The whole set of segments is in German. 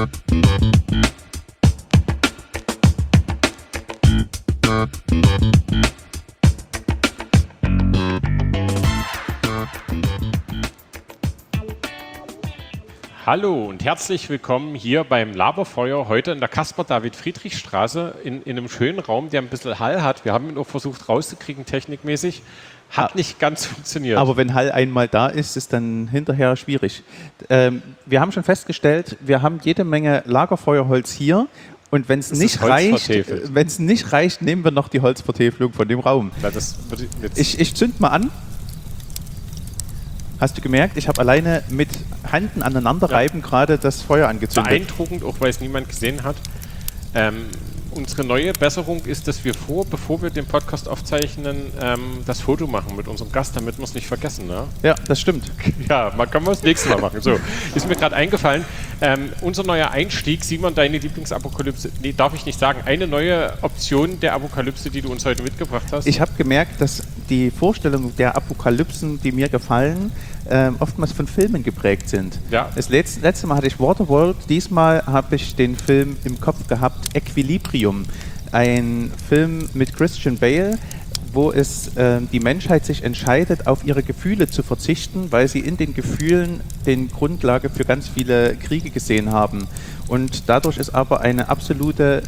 Hallo und herzlich willkommen hier beim Laberfeuer, heute in der Caspar-David-Friedrich-Straße in einem schönen Raum, der ein bisschen Hall hat. Wir haben ihn auch versucht rauszukriegen, technikmäßig. Hat nicht ganz funktioniert. Aber wenn Hall einmal da ist, ist dann hinterher schwierig. Wir haben schon festgestellt, wir haben jede Menge Lagerfeuerholz hier. Und wenn es nicht reicht, nehmen wir noch die Holzvertäfelung von dem Raum. Ja, ich zünd mal an. Hast du gemerkt, ich habe alleine mit Händen aneinanderreiben gerade das Feuer angezündet. Beeindruckend, auch weil es niemand gesehen hat. Unsere neue Besserung ist, dass wir bevor wir den Podcast aufzeichnen, das Foto machen mit unserem Gast, damit wir es nicht vergessen. Ne? Ja, das stimmt. Ja, können wir das nächste Mal machen. So, ist mir gerade eingefallen. Unser neuer Einstieg, Simon, deine Lieblingsapokalypse, nee, darf ich nicht sagen, eine neue Option der Apokalypse, die du uns heute mitgebracht hast. Ich habe gemerkt, dass die Vorstellungen der Apokalypsen, die mir gefallen, oftmals von Filmen geprägt sind. Ja. Das letzte Mal hatte ich Waterworld, diesmal habe ich den Film im Kopf gehabt, Equilibrium. Ein Film mit Christian Bale, wo es die Menschheit sich entscheidet, auf ihre Gefühle zu verzichten, weil sie in den Gefühlen den Grundlage für ganz viele Kriege gesehen haben. Und dadurch ist aber eine absolute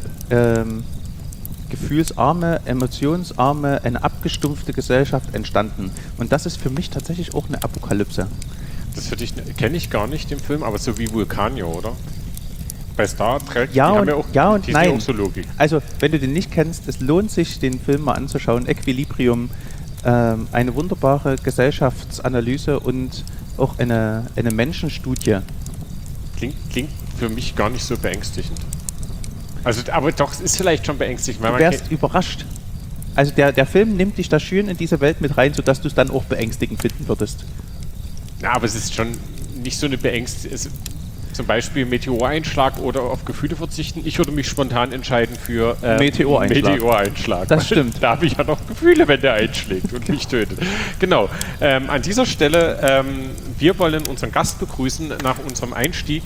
gefühlsarme, emotionsarme, eine abgestumpfte Gesellschaft entstanden. Und das ist für mich tatsächlich auch eine Apokalypse. Das kenne ich gar nicht, den Film, aber so wie Vulkanier, oder? Bei Star Trek, ja und, ja und nein. Auch so Logik. Also, wenn du den nicht kennst, es lohnt sich, den Film mal anzuschauen. Equilibrium, eine wunderbare Gesellschaftsanalyse und auch eine Menschenstudie. Klingt für mich gar nicht so beängstigend. Also, aber doch, es ist vielleicht schon beängstigend. Weil du wärst überrascht. Also der Film nimmt dich da schön in diese Welt mit rein, sodass du es dann auch beängstigend finden würdest. Ja, aber es ist schon nicht so eine Beängstigung. Zum Beispiel Meteoreinschlag oder auf Gefühle verzichten. Ich würde mich spontan entscheiden für Meteoreinschlag. Das stimmt. Da habe ich ja noch Gefühle, wenn der einschlägt und mich tötet. Genau. An dieser Stelle, wir wollen unseren Gast begrüßen nach unserem Einstieg.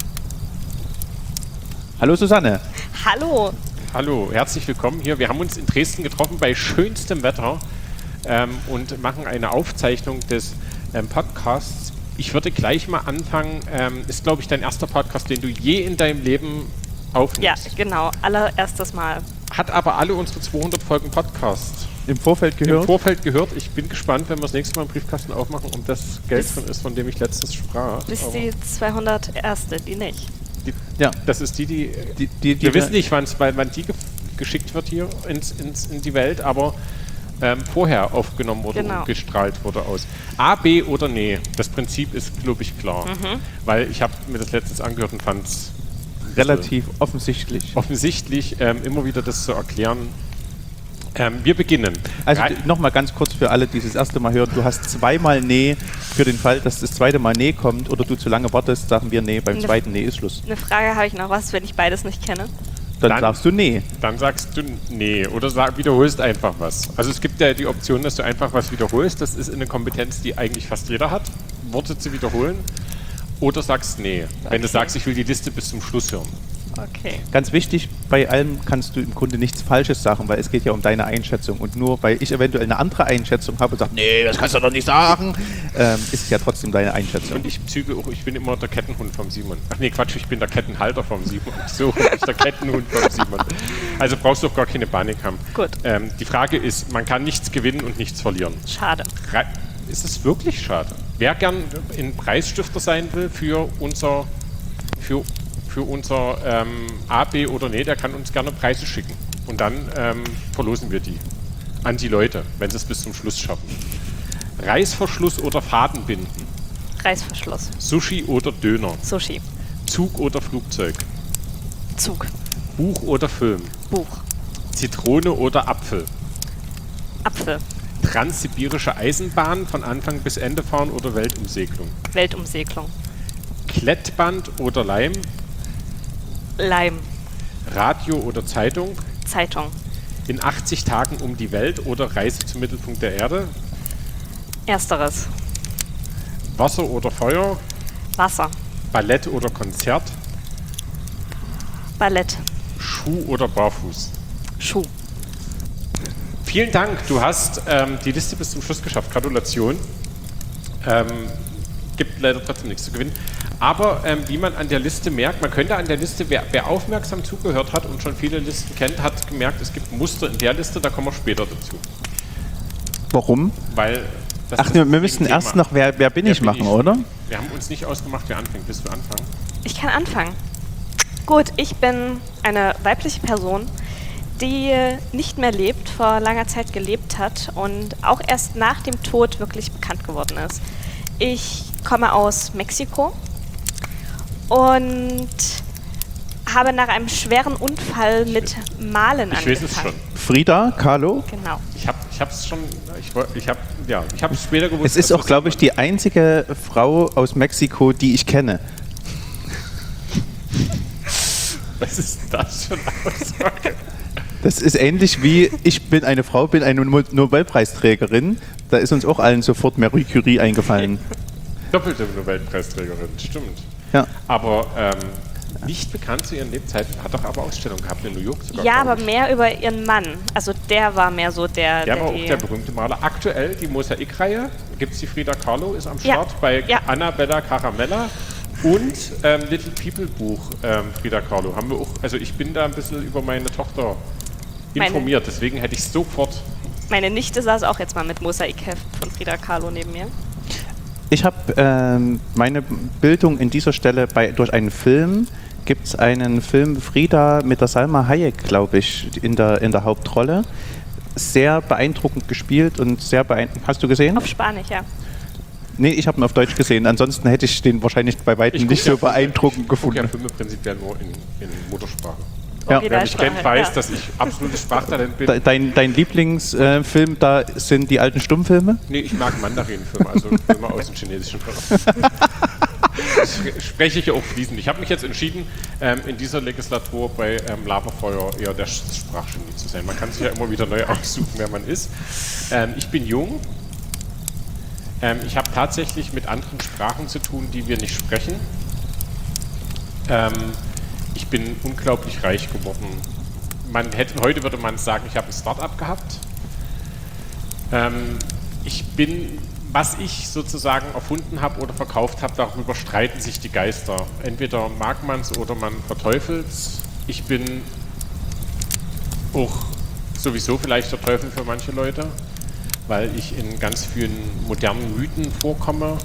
Hallo Susanne. Hallo. Hallo, herzlich willkommen hier. Wir haben uns in Dresden getroffen bei schönstem Wetter und machen eine Aufzeichnung des Podcasts. Ich würde gleich mal anfangen. Ist, glaube ich, dein erster Podcast, den du je in deinem Leben aufnimmst. Ja, genau. Allererstes Mal. Hat aber alle unsere 200 Folgen Podcast im Vorfeld gehört. Ich bin gespannt, wenn wir das nächste Mal einen Briefkasten aufmachen und das Geld von ist, von dem ich letztens sprach. Bis aber die 201. Die nicht. Ja, das ist die wir wissen nicht, wann die geschickt wird hier in die Welt, aber vorher aufgenommen wurde und gestrahlt wurde aus. A, B oder nee. Das Prinzip ist, glaube ich, klar. Weil ich habe mir das letztens angehört und fand es relativ offensichtlich. Immer wieder das zu erklären. Wir beginnen. Also nochmal ganz kurz für alle, die das erste Mal hören. Du hast zweimal Nee. Für den Fall, dass das zweite Mal Nee kommt oder du zu lange wartest, sagen wir Nee. Beim zweiten Nee ist Schluss. Eine Frage habe ich noch, was, wenn ich beides nicht kenne? Dann sagst du Nee. Dann sagst du Nee oder wiederholst einfach was. Also es gibt ja die Option, dass du einfach was wiederholst. Das ist eine Kompetenz, die eigentlich fast jeder hat, Worte zu wiederholen. Oder sagst Nee. Okay. Wenn du sagst, ich will die Liste bis zum Schluss hören. Okay. Ganz wichtig, bei allem kannst du im Grunde nichts Falsches sagen, weil es geht ja um deine Einschätzung. Und nur weil ich eventuell eine andere Einschätzung habe und sage, nee, das kannst du doch nicht sagen, ist es ja trotzdem deine Einschätzung. Und ich bin immer der Kettenhund vom Simon. Ach nee, Quatsch, ich bin der Kettenhalter vom Simon. So, ich der Kettenhund vom Simon. Also brauchst du auch gar keine Panik haben. Gut. Die Frage ist, man kann nichts gewinnen und nichts verlieren. Schade. Ist es wirklich schade? Wer gern ein Preisstifter sein will für unser A, B oder Nee, der kann uns gerne Preise schicken. Und dann verlosen wir die an die Leute, wenn sie es bis zum Schluss schaffen. Reißverschluss oder Fadenbinden? Reißverschluss. Sushi oder Döner? Sushi. Zug oder Flugzeug? Zug. Buch oder Film? Buch. Zitrone oder Apfel? Apfel. Transsibirische Eisenbahn von Anfang bis Ende fahren oder Weltumsegelung? Weltumsegelung. Klettband oder Leim? Leim. Radio oder Zeitung? Zeitung. In 80 Tagen um die Welt oder Reise zum Mittelpunkt der Erde? Ersteres. Wasser oder Feuer? Wasser. Ballett oder Konzert? Ballett. Schuh oder barfuß? Schuh. Vielen Dank, du hast die Liste bis zum Schluss geschafft. Gratulation. Gibt leider trotzdem nichts zu gewinnen. Aber wie man an der Liste merkt, man könnte an der Liste, wer aufmerksam zugehört hat und schon viele Listen kennt, hat gemerkt, es gibt Muster in der Liste, da kommen wir später dazu. Warum? Weil wir müssen erst noch Wer bin ich machen, oder? Wir haben uns nicht ausgemacht, wer anfängt. Willst du anfangen? Ich kann anfangen. Gut, ich bin eine weibliche Person, die nicht mehr lebt, vor langer Zeit gelebt hat und auch erst nach dem Tod wirklich bekannt geworden ist. Ich komme aus Mexiko und habe nach einem schweren Unfall mit Malen angefangen. Ich weiß es schon. Frida Kahlo? Genau. Ich habe es schon, ich habe es später gewusst. Es ist auch, glaube ich, die einzige Frau aus Mexiko, die ich kenne. Was ist das für eine Aussage? Das ist ähnlich wie, ich bin eine Frau, bin eine Nobelpreisträgerin. Da ist uns auch allen sofort Marie Curie eingefallen. Doppelte Nobelpreisträgerin, stimmt. Ja. Aber nicht bekannt zu ihren Lebzeiten, hat doch aber Ausstellungen gehabt in New York sogar. Ja, aber mehr über ihren Mann. Also der war mehr so der... Der war auch der berühmte Maler. Aktuell die Mosaikreihe, gibt es die Frida Kahlo, ist am Start bei Annabella Caramella. Und Little People Buch Frida Kahlo haben wir auch, also ich bin da ein bisschen über meine Tochter informiert, deswegen hätte ich sofort... Meine Nichte saß auch jetzt mal mit Mosaikheft von Frida Kahlo neben mir. Ich habe meine Bildung in dieser Stelle durch einen Film, gibt es einen Film Frida mit der Salma Hayek, glaube ich, in der Hauptrolle. Sehr beeindruckend gespielt und sehr beeindruckend. Hast du gesehen? Auf Spanisch, ja. Nee, ich habe ihn auf Deutsch gesehen. Ansonsten hätte ich den wahrscheinlich bei weitem nicht so beeindruckend gefunden. Ich gucke ja Filme prinzipiell nur in Muttersprache. Ja. Wer mich kennt, weiß, dass ich absolutes Sprachtalent bin. Dein Lieblingsfilm, da sind die alten Stummfilme? Nee, ich mag Mandarin-Filme, also Filme aus dem chinesischen Raum. Das spreche ich ja auch fließend. Ich habe mich jetzt entschieden, in dieser Legislatur bei Laberfeuer eher der Sprachgenie zu sein. Man kann sich ja immer wieder neu aussuchen, wer man ist. Ich bin jung. Ich habe tatsächlich mit anderen Sprachen zu tun, die wir nicht sprechen. Ich bin unglaublich reich geworden. Heute würde man sagen, ich habe ein Start-up gehabt. Was ich sozusagen erfunden habe oder verkauft habe, darüber streiten sich die Geister. Entweder mag man es oder man verteufelt es. Ich bin auch sowieso vielleicht der Teufel für manche Leute, weil ich in ganz vielen modernen Mythen vorkomme.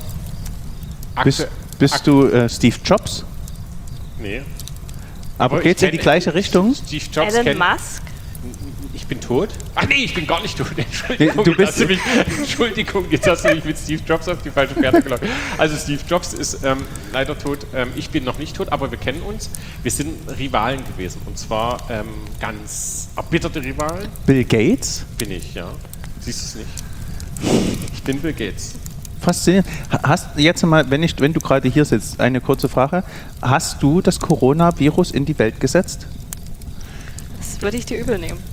Bist du Steve Jobs? Nee. Aber geht es in die gleiche Richtung? Steve Jobs Elon Musk? Ich bin tot? Ach nee, ich bin gar nicht tot. Entschuldigung, Entschuldigung, jetzt hast du mich mit Steve Jobs auf die falsche Fährte gelockt. Also Steve Jobs ist leider tot. Ich bin noch nicht tot, aber wir kennen uns. Wir sind Rivalen gewesen. Und zwar ganz erbitterte Rivalen. Bill Gates? Bin ich, ja. Siehst du es nicht? Ich bin Bill Gates. Faszinierend. Hast jetzt mal, wenn du gerade hier sitzt, eine kurze Frage. Hast du das Coronavirus in die Welt gesetzt? Das würde ich dir übel nehmen.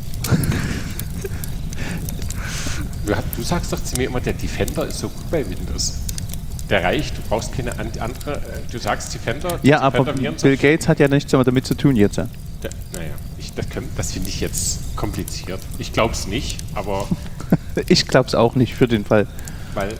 Du sagst doch zu mir immer, der Defender ist so gut bei Windows. Der reicht, du brauchst keine andere. Du sagst Defender. Ja, aber Bill Gates hat ja nichts damit zu tun jetzt. Naja, das finde ich jetzt kompliziert. Ich glaube es nicht, aber... Ich glaube es auch nicht für den Fall. Weil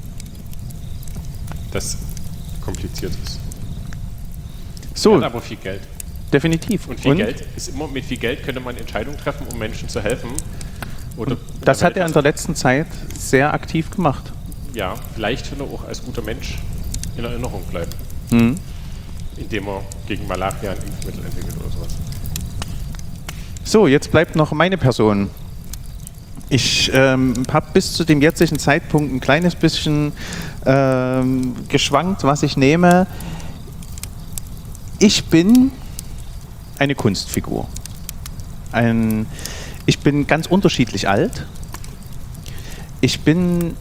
das kompliziert ist. So. Hat aber viel Geld. Definitiv. Und Geld ist immer, mit viel Geld könnte man Entscheidungen treffen, um Menschen zu helfen. Das hat er in der letzten Zeit sehr aktiv gemacht. Ja, vielleicht will er auch als guter Mensch in Erinnerung bleiben. Mhm. Indem er gegen Malaria ein Impfmittel entwickelt oder sowas. So, jetzt bleibt noch meine Person. Ich habe bis zu dem jetzigen Zeitpunkt ein kleines bisschen geschwankt, was ich nehme. Ich bin eine Kunstfigur. Ich bin ganz unterschiedlich alt. Ich bin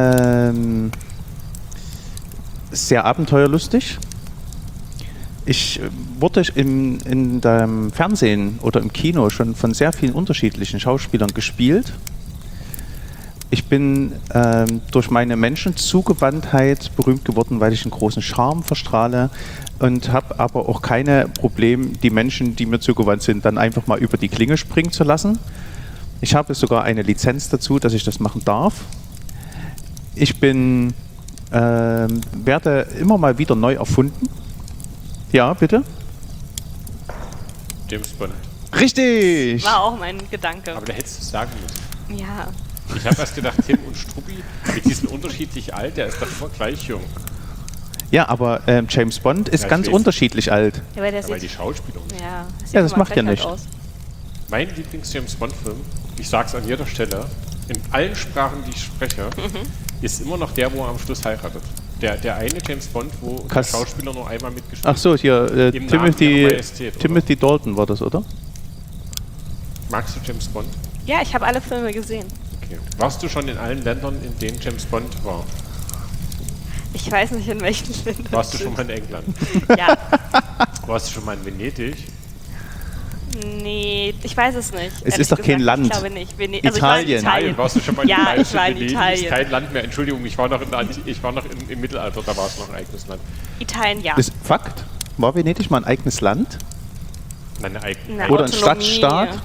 sehr abenteuerlustig. Ich wurde in dem Fernsehen oder im Kino schon von sehr vielen unterschiedlichen Schauspielern gespielt. Ich bin durch meine Menschenzugewandtheit berühmt geworden, weil ich einen großen Charme verstrahle und habe aber auch keine Probleme, die Menschen, die mir zugewandt sind, dann einfach mal über die Klinge springen zu lassen. Ich habe sogar eine Lizenz dazu, dass ich das machen darf. Ich bin, werde immer mal wieder neu erfunden. Ja, bitte? James Bond. Richtig! War auch mein Gedanke. Aber da hättest du es sagen müssen. Ja. Ich habe erst gedacht, Tim und Struppi, mit diesen unterschiedlich alt, der ist doch immer gleich jung. Ja, aber James Bond ist ganz unterschiedlich alt. Ja, weil die Schauspieler nicht. Ja, das macht ja nichts. Mein Lieblings-James-Bond-Film, ich sag's an jeder Stelle, in allen Sprachen, die ich spreche, ist immer noch der, wo er am Schluss heiratet. Der eine James Bond, wo der Schauspieler nur einmal mitgespielt hat. Ach so, hier, Timothy Dalton war das, oder? Magst du James Bond? Ja, ich habe alle Filme gesehen. Okay. Warst du schon in allen Ländern, in denen James Bond war? Ich weiß nicht, in welchen Ländern. Warst du schon mal in England? Ja. Warst du schon mal in Venedig? Nee, ich weiß es nicht. Es ist doch kein Land. Ich glaube nicht. Italien. Warst du schon mal in Italien? Ja, ich war in Italien. Ist kein Land mehr. Entschuldigung, ich war noch im Mittelalter, da war es noch ein eigenes Land. Italien, ja. Ist Fakt? War Venedig mal ein eigenes Land? Oder ein Stadtstaat?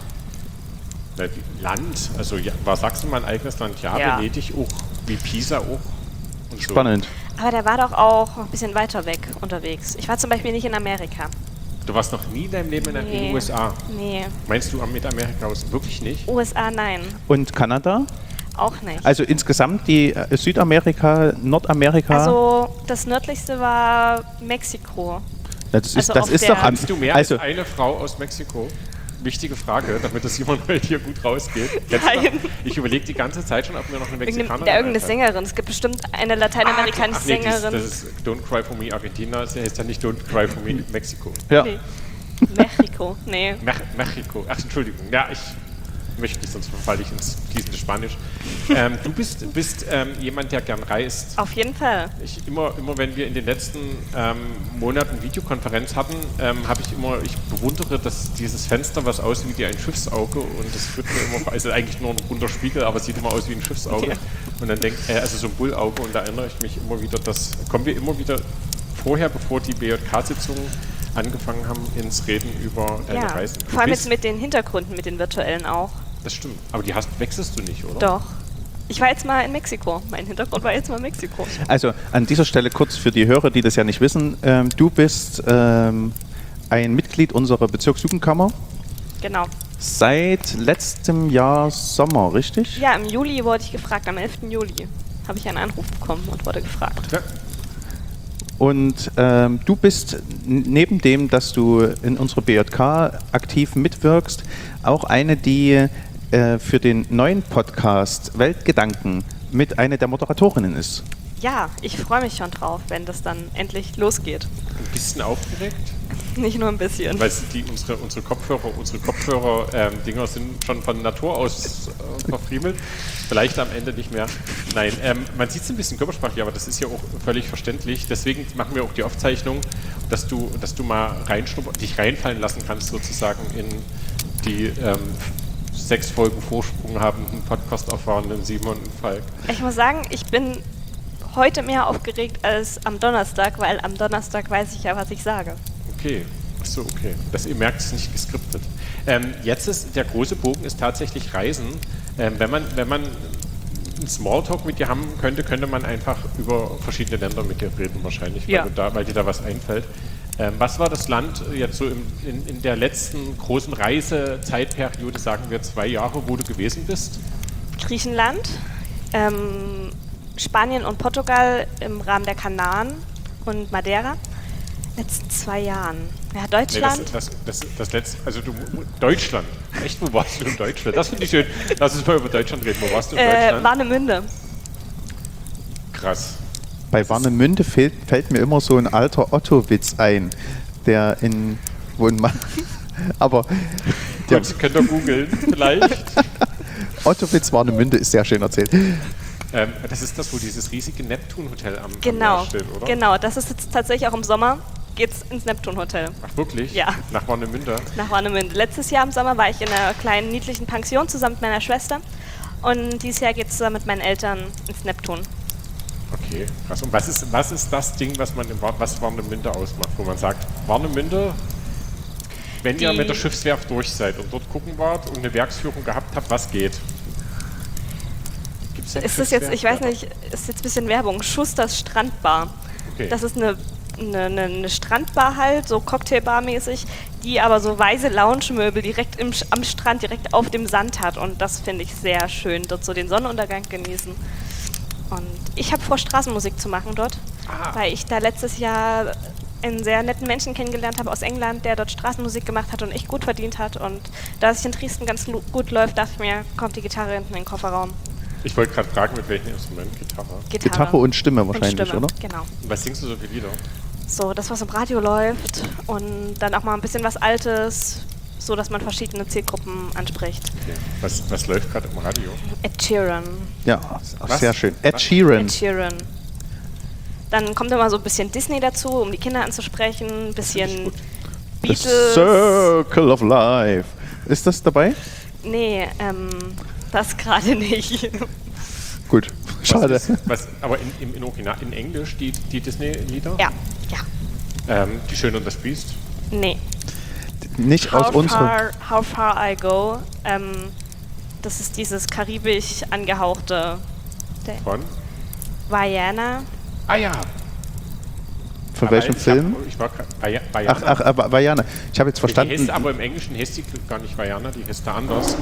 Land, also ja, war Sachsen mal ein eigenes Land? Ja, Venedig auch, wie Pisa auch. Und spannend. So. Aber der war doch auch ein bisschen weiter weg unterwegs. Ich war zum Beispiel nicht in Amerika. Du warst noch nie in deinem Leben in den USA? Nee. Meinst du mit Amerika aus? Wirklich nicht? USA, nein. Und Kanada? Auch nicht. Also insgesamt die Südamerika, Nordamerika? Also das nördlichste war Mexiko. Das ist doch Hast du mehr als eine Frau aus Mexiko? Wichtige Frage, damit das jemand halt hier gut rausgeht. Ich überlege die ganze Zeit schon, ob mir noch eine Mexikanerin irgendeine Sängerin. Es gibt bestimmt eine lateinamerikanische Sängerin. Das ist Don't Cry For Me Argentina, das heißt ja nicht Don't Cry For Me Mexiko. Ja. Nee. Mexiko, nee. Mexiko, ach Entschuldigung, ja, ich möchte nicht, sonst verfalle ich ins fließende Spanisch. Du bist jemand, der gern reist. Auf jeden Fall. Immer wenn wir in den letzten Monaten Videokonferenz hatten, ich bewundere dieses Fenster, was aussieht wie ein Schiffsauge, und das führt mir immer, also eigentlich nur ein runder Spiegel, aber es sieht immer aus wie ein Schiffsauge. Ja. Und dann also so ein Bullauge, und da erinnere ich mich immer wieder, kommen wir immer wieder vorher, bevor die BJK-Sitzungen angefangen haben, ins Reden über deine Reisen. Vor allem jetzt mit den Hintergründen, mit den virtuellen auch. Das stimmt. Aber die wechselst du nicht, oder? Doch. Ich war jetzt mal in Mexiko. Mein Hintergrund war jetzt mal Mexiko. Also an dieser Stelle kurz für die Hörer, die das ja nicht wissen. Du bist ein Mitglied unserer Bezirksjugendkammer. Genau. Seit letztem Jahr Sommer, richtig? Ja, im Juli wurde ich gefragt. Am 11. Juli habe ich einen Anruf bekommen und wurde gefragt. Ja. Und du bist neben dem, dass du in unserer BJK aktiv mitwirkst, auch eine, die für den neuen Podcast Weltgedanken mit einer der Moderatorinnen ist. Ja, ich freue mich schon drauf, wenn das dann endlich losgeht. Ein bisschen aufgeregt? Nicht nur ein bisschen. Weil unsere Kopfhörer-Dinger sind schon von Natur aus verfriemelt. Vielleicht am Ende nicht mehr. Nein, man sieht es ein bisschen körpersprachlich, aber das ist ja auch völlig verständlich. Deswegen machen wir auch die Aufzeichnung, dass du mal dich reinfallen lassen kannst, sozusagen in die 6 Folgen Vorsprung habenden Podcast erfahrenen Simon und Falk. Ich muss sagen, ich bin heute mehr aufgeregt als am Donnerstag, weil am Donnerstag weiß ich ja, was ich sage. Okay, achso, okay. Ihr merkt, es ist nicht geskriptet. Jetzt ist der große Bogen ist tatsächlich Reisen. Wenn man einen Smalltalk mit dir haben könnte man einfach über verschiedene Länder mit dir reden wahrscheinlich, weil dir da was einfällt. Was war das Land jetzt so in der letzten großen Reisezeitperiode, sagen wir 2 Jahre, wo du gewesen bist? Griechenland, Spanien und Portugal im Rahmen der Kanaren und Madeira. Letzten 2 Jahren. Ja, Deutschland. Nee, das letzte, also Deutschland. Echt, wo warst du in Deutschland? Das finde ich schön. Lass uns mal über Deutschland reden. Wo warst du in Deutschland? Warnemünde. Krass. Bei Warnemünde fällt mir immer so ein alter Otto-Witz ein, aber Sie können doch googeln, vielleicht. Otto-Witz Warnemünde ist sehr schön erzählt. Das ist das, wo dieses riesige Neptun-Hotel am Meer steht, oder? Genau, das ist jetzt tatsächlich auch im Sommer, geht's ins Neptun-Hotel. Ach, wirklich? Ja. Nach Warnemünde? Nach Warnemünde. Letztes Jahr im Sommer war ich in einer kleinen, niedlichen Pension zusammen mit meiner Schwester Und dieses Jahr geht es mit meinen Eltern ins Neptun. Okay, krass. Und was ist das Ding, was Warnemünde ausmacht, wo man sagt, Warnemünde, wenn ihr mit der Schiffswerft durch seid und dort gucken wart und eine Werksführung gehabt habt, was geht? Gibt's ist das jetzt, ich weiß nicht, ist jetzt ein bisschen Werbung, Schusters Strandbar. Okay. Das ist eine Strandbar halt, so Cocktailbar-mäßig, die aber so weiße Lounge-Möbel direkt am Strand, direkt auf dem Sand hat. Und das finde ich sehr schön, dort so den Sonnenuntergang genießen. Und ich habe vor, Straßenmusik zu machen dort, weil ich da letztes Jahr einen sehr netten Menschen kennengelernt habe aus England, der dort Straßenmusik gemacht hat und echt gut verdient hat. Und da es sich in Dresden ganz gut läuft, dachte ich mir, kommt die Gitarre hinten in den Kofferraum. Ich wollte gerade fragen, mit welchem Instrument? Gitarre und Stimme wahrscheinlich, oder? Genau. Und was singst du so für Lieder? So, das, was im Radio läuft und dann auch mal ein bisschen was Altes, so dass man verschiedene Zielgruppen anspricht. Okay. Was läuft gerade im Radio? Ed Sheeran. Ja, sehr schön. Ed Sheeran. Dann kommt immer so ein bisschen Disney dazu, um die Kinder anzusprechen, ein bisschen Beatles. The Circle of Life. Ist das dabei? Nee, das gerade nicht. Gut, schade. Aber im Original, in Englisch, die Disney-Lieder? Ja. Die Schöne und das Biest? Nee. Nicht aus unserer... How Far I Go. Das ist dieses karibisch angehauchte... Von? Vaiana. Ah ja. Von welchem Film? Vaiana. Vaiana. Ich habe jetzt verstanden... Aber im Englischen heißt die gar nicht Vaiana, die heißt da anders.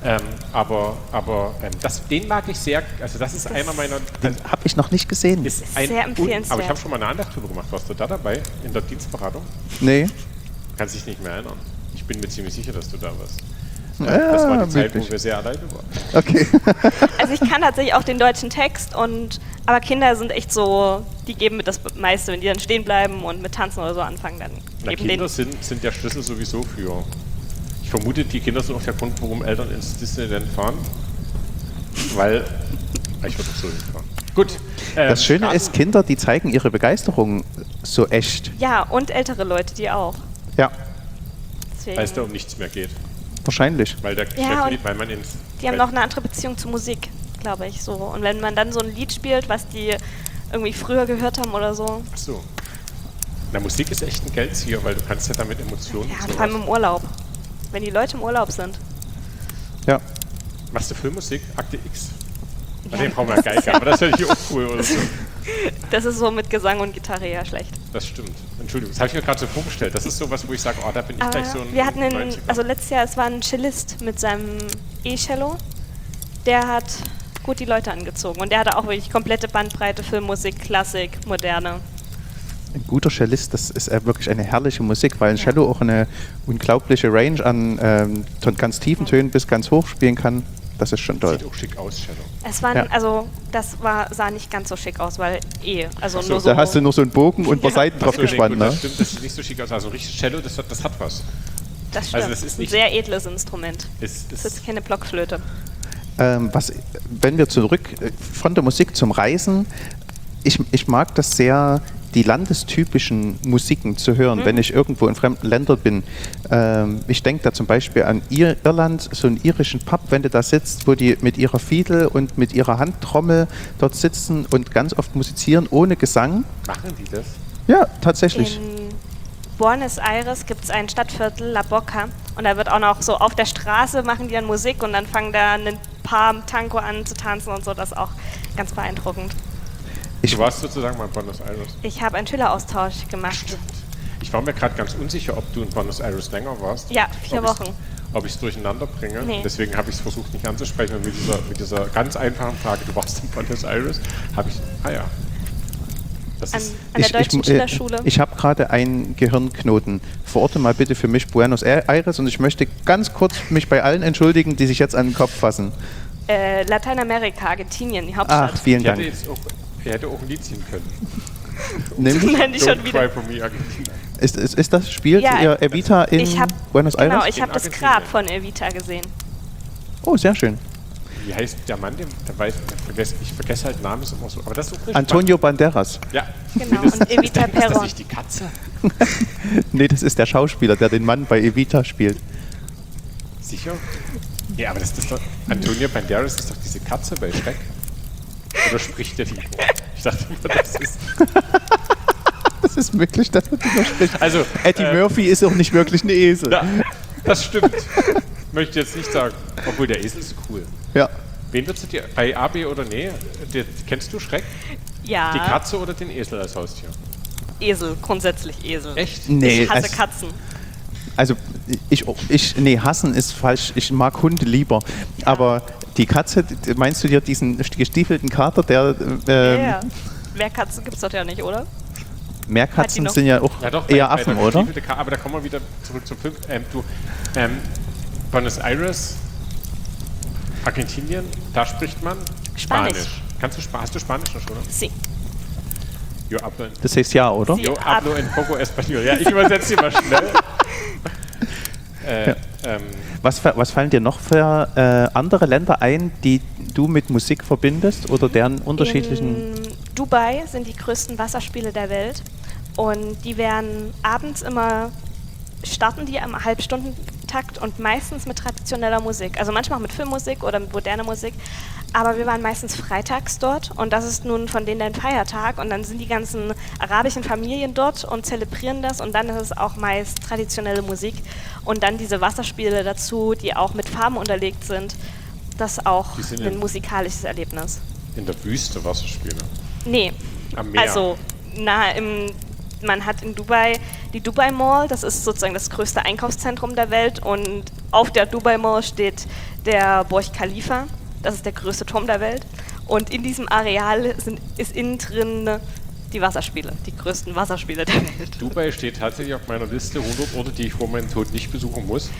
Den mag ich sehr, also das ist einer meiner... Den habe ich noch nicht gesehen. Ist sehr empfehlenswert. Aber ich habe schon mal eine Andacht drüber gemacht. Warst du da dabei, in der Dienstberatung? Nee. Kannst dich nicht mehr erinnern. Ich bin mir ziemlich sicher, dass du da warst. Das war die Zeit, wo wir sehr alleine waren. Okay. Also ich kann tatsächlich auch den deutschen Text, aber Kinder sind echt so, die geben mit das meiste, wenn die dann stehen bleiben und mit Tanzen oder so anfangen, dann geben Kinder sind der Schlüssel sowieso für... Ich vermute, die Kinder sind auch der Grund, warum Eltern ins Disneyland fahren. Weil... Ich würde auch so hinfahren. Gut. Das Schöne ist, Kinder, die zeigen ihre Begeisterung so echt. Ja, und ältere Leute, die auch. Ja. Deswegen. Weil es da um nichts mehr geht. Wahrscheinlich. Weil der weil man ins... Die haben noch eine andere Beziehung zur Musik, glaube ich, so. Und wenn man dann so ein Lied spielt, was die irgendwie früher gehört haben oder so. Ach so. Na, Musik ist echt ein Geldzieher, weil du kannst ja damit Emotionen... Ja, vor allem im Urlaub. Wenn die Leute im Urlaub sind. Ja. Machst du Filmmusik? Akte X? Ja. Den brauchen wir Geige, aber das wäre ich auch cool oder so. Das ist so mit Gesang und Gitarre ja schlecht. Das stimmt. Entschuldigung, das habe ich mir gerade so vorgestellt. Das ist sowas, wo ich sage, da bin ich gleich so ein... Wir hatten letztes Jahr, es war ein Cellist mit seinem E-Cello. Der hat gut die Leute angezogen. Und der hatte auch wirklich komplette Bandbreite, Filmmusik, Klassik, Moderne. Ein guter Cellist, das ist wirklich eine herrliche Musik, weil ein Cello auch eine unglaubliche Range an ganz tiefen Tönen bis ganz hoch spielen kann. Das ist schon toll. Sieht auch schick aus, Cello. Es waren, sah nicht ganz so schick aus, weil nur so... Da hast du nur so einen Bogen und ein paar Seiten drauf gespannt, ne? Das stimmt, das sieht nicht so schick aus. Also richtig Cello, das hat was. Das stimmt. Also das ist ein sehr edles Instrument. Das ist keine Blockflöte. Wenn wir zurück von der Musik zum Reisen, ich mag das sehr, die landestypischen Musiken zu hören, wenn ich irgendwo in fremden Ländern bin. Ich denke da zum Beispiel an Irland, so einen irischen Pub, wenn du da sitzt, wo die mit ihrer Fiedel und mit ihrer Handtrommel dort sitzen und ganz oft musizieren ohne Gesang. Machen die das? Ja, tatsächlich. In Buenos Aires gibt es ein Stadtviertel, La Boca, und da wird auch noch so auf der Straße machen die dann Musik und dann fangen da ein paar Tango an zu tanzen und so, das ist auch ganz beeindruckend. Du warst sozusagen mal in Buenos Aires. Ich habe einen Schüleraustausch gemacht. Stimmt. Ich war mir gerade ganz unsicher, ob du in Buenos Aires länger warst. Ja, 4 Wochen. Ob ich es durcheinander bringe. Nee. Deswegen habe ich es versucht, nicht anzusprechen. Und mit dieser ganz einfachen Frage, du warst in Buenos Aires, habe ich... Das an der deutschen Schillerschule. Ich habe gerade einen Gehirnknoten. Verorte mal bitte für mich Buenos Aires und ich möchte ganz kurz mich bei allen entschuldigen, die sich jetzt an den Kopf fassen. Lateinamerika, Argentinien, die Hauptstadt. Ach, vielen Dank. Er hätte auch ein Lied ziehen können. Nein, nicht schon wieder. Ist das Spiel Evita in Buenos Aires? Genau, ich habe das Grab von Evita gesehen. Oh, sehr schön. Wie heißt der Mann, ich vergesse halt Namen immer so, aber das ist auch richtig. Antonio Banderas. Ja. Genau, und Evita Perón. Ist das nicht die Katze? Nee, das ist der Schauspieler, der den Mann bei Evita spielt. Sicher? Ja, aber das ist doch, Antonio Banderas ist doch diese Katze bei Schreck. Oder spricht der die? Ich dachte immer, das ist... Das ist möglich, dass man die spricht. Also, Eddie Murphy ist auch nicht wirklich ein Esel. Ja, das stimmt. Möchte ich jetzt nicht sagen. Obwohl, der Esel ist cool. Ja. Wen würdest du dir, bei A, B oder nee, kennst du Schreck? Ja. Die Katze oder den Esel als Haustier? Esel, grundsätzlich Esel. Echt? Nee, Ich hasse Katzen. Also, nee, hassen ist falsch. Ich mag Hunde lieber. Aber die Katze, meinst du dir diesen gestiefelten Kater, der... Ja. Mehr Katzen gibt es doch ja nicht, oder? Meerkatzen sind ja auch eher Affen, oder? Aber da kommen wir wieder zurück zum Film. Buenos Aires, Argentinien, da spricht man Spanisch. Hast du Spanisch noch, oder? Sí. Yo hablo en, Das heißt ja, oder? yo hablo en poco español. Ja, ich übersetze hier mal schnell. Was fallen dir noch für andere Länder ein, die du mit Musik verbindest oder deren unterschiedlichen... In Dubai sind die größten Wasserspiele der Welt und die werden abends immer, starten die am Halbstundentakt und meistens mit traditioneller Musik. Also manchmal auch mit Filmmusik oder mit moderner Musik, aber wir waren meistens freitags dort und das ist nun von denen ein Feiertag und dann sind die ganzen arabischen Familien dort und zelebrieren das und dann ist es auch meist traditionelle Musik und dann diese Wasserspiele dazu, die auch mit Farben unterlegt sind. Das ist auch ein musikalisches Erlebnis. In der Wüste Wasserspiele? Nee, am Meer. Also man hat in Dubai die Dubai Mall, das ist sozusagen das größte Einkaufszentrum der Welt und auf der Dubai Mall steht der Burj Khalifa, das ist der größte Turm der Welt und in diesem Areal ist innen drin die Wasserspiele, die größten Wasserspiele der Welt. Dubai steht tatsächlich auf meiner Liste 100 Orte, die ich vor meinem Tod nicht besuchen muss.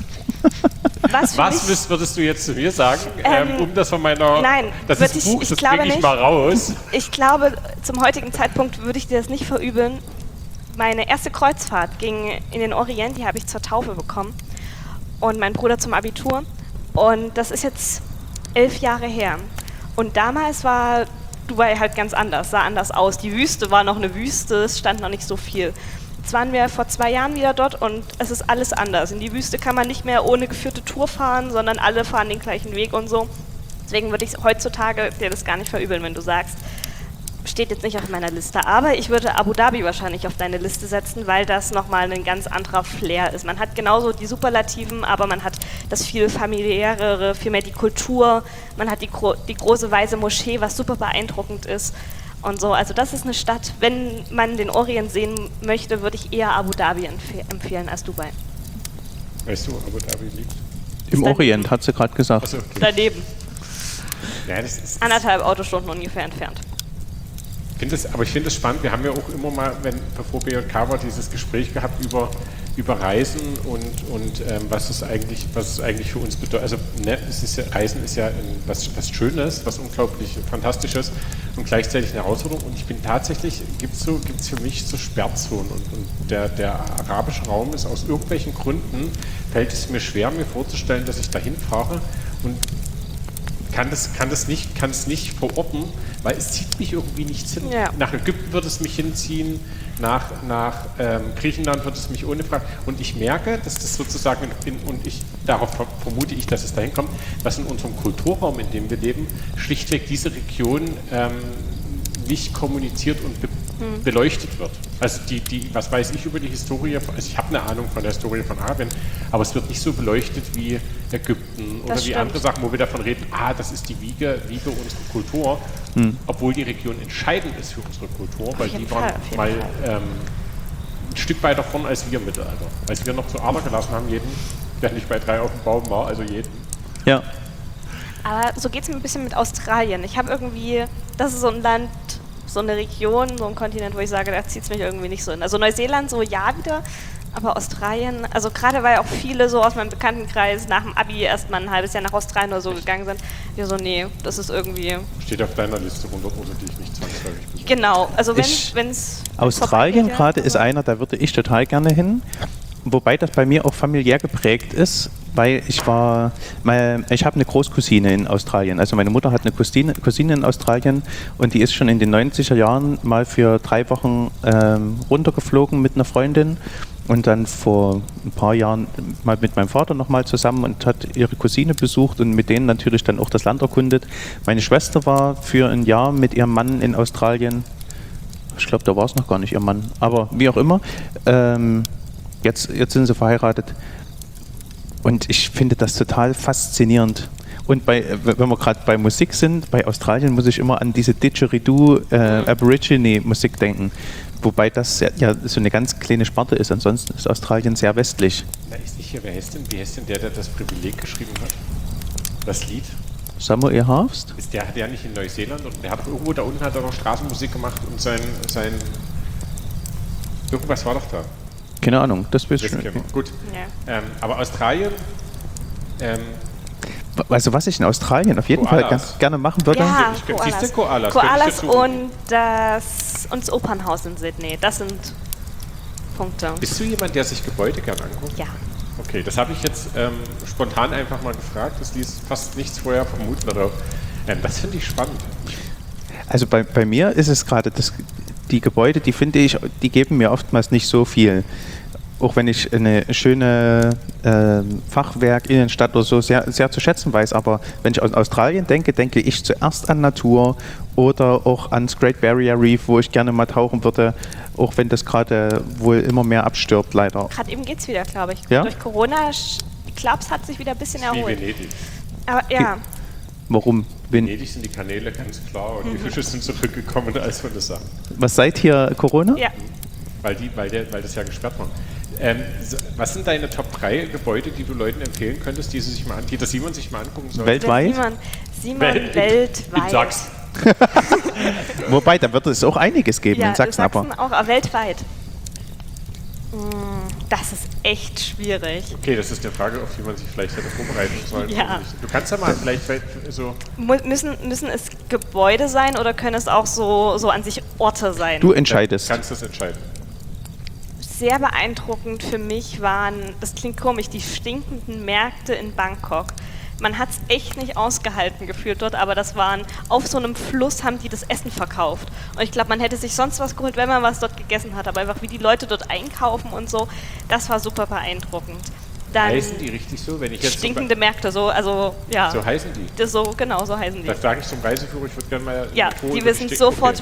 Was würdest du jetzt zu mir sagen, um das von meiner... Nein, das ist ein Buch, das bringe ich mal raus. Ich glaube, zum heutigen Zeitpunkt würde ich dir das nicht verübeln. Meine erste Kreuzfahrt ging in den Orient, die habe ich zur Taufe bekommen. Und mein Bruder zum Abitur. Und das ist jetzt 11 Jahre her. Und damals war Dubai halt ganz anders, sah anders aus. Die Wüste war noch eine Wüste, es stand noch nicht so viel. Jetzt waren wir vor 2 Jahren wieder dort und es ist alles anders. In die Wüste kann man nicht mehr ohne geführte Tour fahren, sondern alle fahren den gleichen Weg und so. Deswegen würde ich heutzutage dir das gar nicht verübeln, wenn du sagst, steht jetzt nicht auf meiner Liste. Aber ich würde Abu Dhabi wahrscheinlich auf deine Liste setzen, weil das nochmal ein ganz anderer Flair ist. Man hat genauso die Superlativen, aber man hat das viel familiärere, viel mehr die Kultur. Man hat die große weiße Moschee, was super beeindruckend ist. Und so, also das ist eine Stadt, wenn man den Orient sehen möchte, würde ich eher Abu Dhabi empfehlen als Dubai. Weißt du, wo Abu Dhabi liegt? Im Orient, hat sie gerade gesagt. Achso, okay. Daneben. Ja, das ist 1,5 Autostunden ungefähr entfernt. Aber ich finde es spannend, wir haben ja auch immer mal, bevor BJK war, dieses Gespräch gehabt über Reisen und was es eigentlich für uns bedeutet. Also Reisen ist ja was Schönes, was unglaublich Fantastisches und gleichzeitig eine Herausforderung. Und ich bin tatsächlich, gibt's für mich so Sperrzonen und der arabische Raum ist aus irgendwelchen Gründen, fällt es mir schwer, mir vorzustellen, dass ich dahin fahre und kann es nicht verorten, weil es zieht mich irgendwie nichts hin. Ja. Nach Ägypten wird es mich hinziehen, nach Griechenland wird es mich ohne Frage. Und ich merke, dass das sozusagen, darauf vermute ich, dass es dahin kommt, dass in unserem Kulturraum, in dem wir leben, schlichtweg diese Region nicht kommuniziert und beleuchtet wird. Also was weiß ich über die Historie, also ich habe eine Ahnung von der Historie von Arabien, aber es wird nicht so beleuchtet wie Ägypten oder wie andere Sachen, wo wir davon reden, das ist die Wiege unserer Kultur, obwohl die Region entscheidend ist für unsere Kultur, weil die waren mal ein Stück weiter vorn als wir im Mittelalter. Als wir noch zu Ader gelassen haben, jeden, der nicht bei 3 auf dem Baum war, also jeden. Ja. Aber so geht es mir ein bisschen mit Australien. Ich habe irgendwie, das ist so ein Land, so eine Region, so ein Kontinent, wo ich sage, da zieht es mich irgendwie nicht so hin. Also Neuseeland so ja wieder, aber Australien, also gerade weil auch viele so aus meinem Bekanntenkreis nach dem Abi erst mal ein halbes Jahr nach Australien oder so gegangen sind, wir so, nee, das ist irgendwie... Steht auf deiner Liste 100 Orte, die ich nicht zwangsläufig besuche. Genau, also wenn es... Australien gerade ist einer, da würde ich total gerne hin. Wobei das bei mir auch familiär geprägt ist, weil ich habe eine Großcousine in Australien. Also meine Mutter hat eine Cousine in Australien und die ist schon in den 90er Jahren mal für 3 Wochen runtergeflogen mit einer Freundin und dann vor ein paar Jahren mal mit meinem Vater nochmal zusammen und hat ihre Cousine besucht und mit denen natürlich dann auch das Land erkundet. Meine Schwester war für ein Jahr mit ihrem Mann in Australien. Ich glaube, da war es noch gar nicht ihr Mann, aber wie auch immer. Jetzt sind sie verheiratet. Und ich finde das total faszinierend. Und wenn wir gerade bei Musik sind, bei Australien muss ich immer an diese Didgeridoo Aborigine-Musik denken. Wobei das ja so eine ganz kleine Sparte ist. Ansonsten ist Australien sehr westlich. Na, ist nicht hier, wie heißt denn der das Privileg geschrieben hat? Das Lied? Samuel Harfst? Ist der nicht in Neuseeland? Und der hat doch irgendwo da unten noch Straßenmusik gemacht und sein irgendwas war doch da. Keine Ahnung, das weiß ich schon. Gut. Ja. Aber Australien... also was ich in Australien auf jeden Fall ganz gerne machen würde... Ja, Koalas. Koalas und das Opernhaus in Sydney. Das sind Punkte. Bist du jemand, der sich Gebäude gern anguckt? Ja. Okay, das habe ich jetzt spontan einfach mal gefragt. Das ließ fast nichts vorher vermuten. Oder, das finde ich spannend. Also bei mir ist es gerade, die Gebäude, die finde ich, die geben mir oftmals nicht so viel. Auch wenn ich eine schöne Fachwerk-Innenstadt oder so sehr, sehr zu schätzen weiß. Aber wenn ich an Australien denke, denke ich zuerst an Natur oder auch ans Great Barrier Reef, wo ich gerne mal tauchen würde, auch wenn das gerade wohl immer mehr abstirbt, leider. Gerade eben geht es wieder, glaube ich. Ja? Durch Corona, ich glaube, es hat sich wieder ein bisschen erholt. Wie Venedig. Aber ja. Warum? Venedig sind die Kanäle ganz klar und die Fische sind zurückgekommen, als man das sagt. Was seit hier Corona? Ja. Weil das ja gesperrt war. Was sind deine Top 3 Gebäude, die du Leuten empfehlen könntest, die das Simon sich mal angucken soll? Weltweit? Simon weltweit. In Sachsen. Wobei, da wird es auch einiges geben in Sachsen. Aber auch weltweit. Das ist echt schwierig. Okay, das ist eine Frage, auf die man sich vielleicht hätte vorbereiten sollen. Ja. Du kannst ja mal vielleicht so... Müssen es Gebäude sein oder können es auch so an sich Orte sein? Du entscheidest. Du kannst das entscheiden. Sehr beeindruckend für mich waren, das klingt komisch, die stinkenden Märkte in Bangkok. Man hat es echt nicht ausgehalten gefühlt dort, aber das waren, auf so einem Fluss haben die das Essen verkauft. Und ich glaube, man hätte sich sonst was geholt, wenn man was dort gegessen hat, aber einfach wie die Leute dort einkaufen und so, das war super beeindruckend. Dann heißen die richtig so? Wenn ich jetzt stinkende Märkte, so heißen die? Genau, so heißen die. Da frage ich zum Reiseführer, ich würde gerne mal... Ja, die wissen sofort,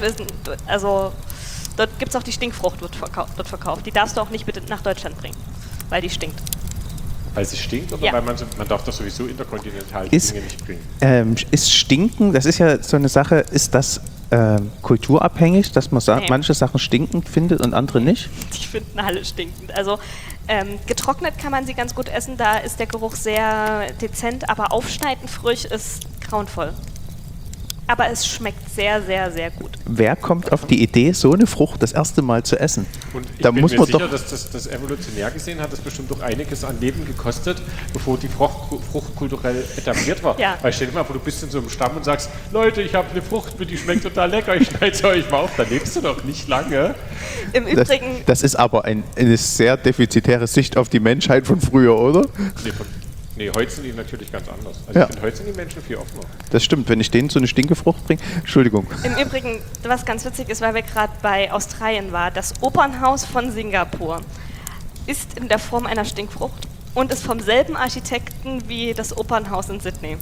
dort gibt es auch die Stinkfrucht, wird verkauft. Die darfst du auch nicht bitte nach Deutschland bringen, weil die stinkt. Weil sie stinkt oder weil man darf das sowieso interkontinental Dinge nicht bringen? Ist Stinken, das ist ja so eine Sache, ist das kulturabhängig, dass man sagt, manche Sachen stinkend findet und andere nicht? Die finden alle stinkend. Also getrocknet kann man sie ganz gut essen, da ist der Geruch sehr dezent, aber aufschneiden frisch ist grauenvoll. Aber es schmeckt sehr, sehr, sehr gut. Wer kommt auf die Idee, so eine Frucht das erste Mal zu essen? Und ich bin mir sicher, dass das evolutionär gesehen hat das bestimmt doch einiges an Leben gekostet, bevor die Frucht kulturell etabliert war. Ja. Weil stell dir mal vor, du bist in so einem Stamm und sagst, Leute, ich habe eine Frucht, die schmeckt total lecker, ich schneide sie euch mal auf. Da lebst du doch nicht lange. Im Übrigen... Das ist aber eine sehr defizitäre Sicht auf die Menschheit von früher, oder? Nee, heute sind die natürlich ganz anders. Also ich finde, heute sind die Menschen viel offener. Das stimmt, wenn ich denen so eine Stinkefrucht bringe. Entschuldigung. Im Übrigen, was ganz witzig ist, weil wir gerade bei Australien waren, das Opernhaus von Singapur ist in der Form einer Stinkfrucht und ist vom selben Architekten wie das Opernhaus in Sydney.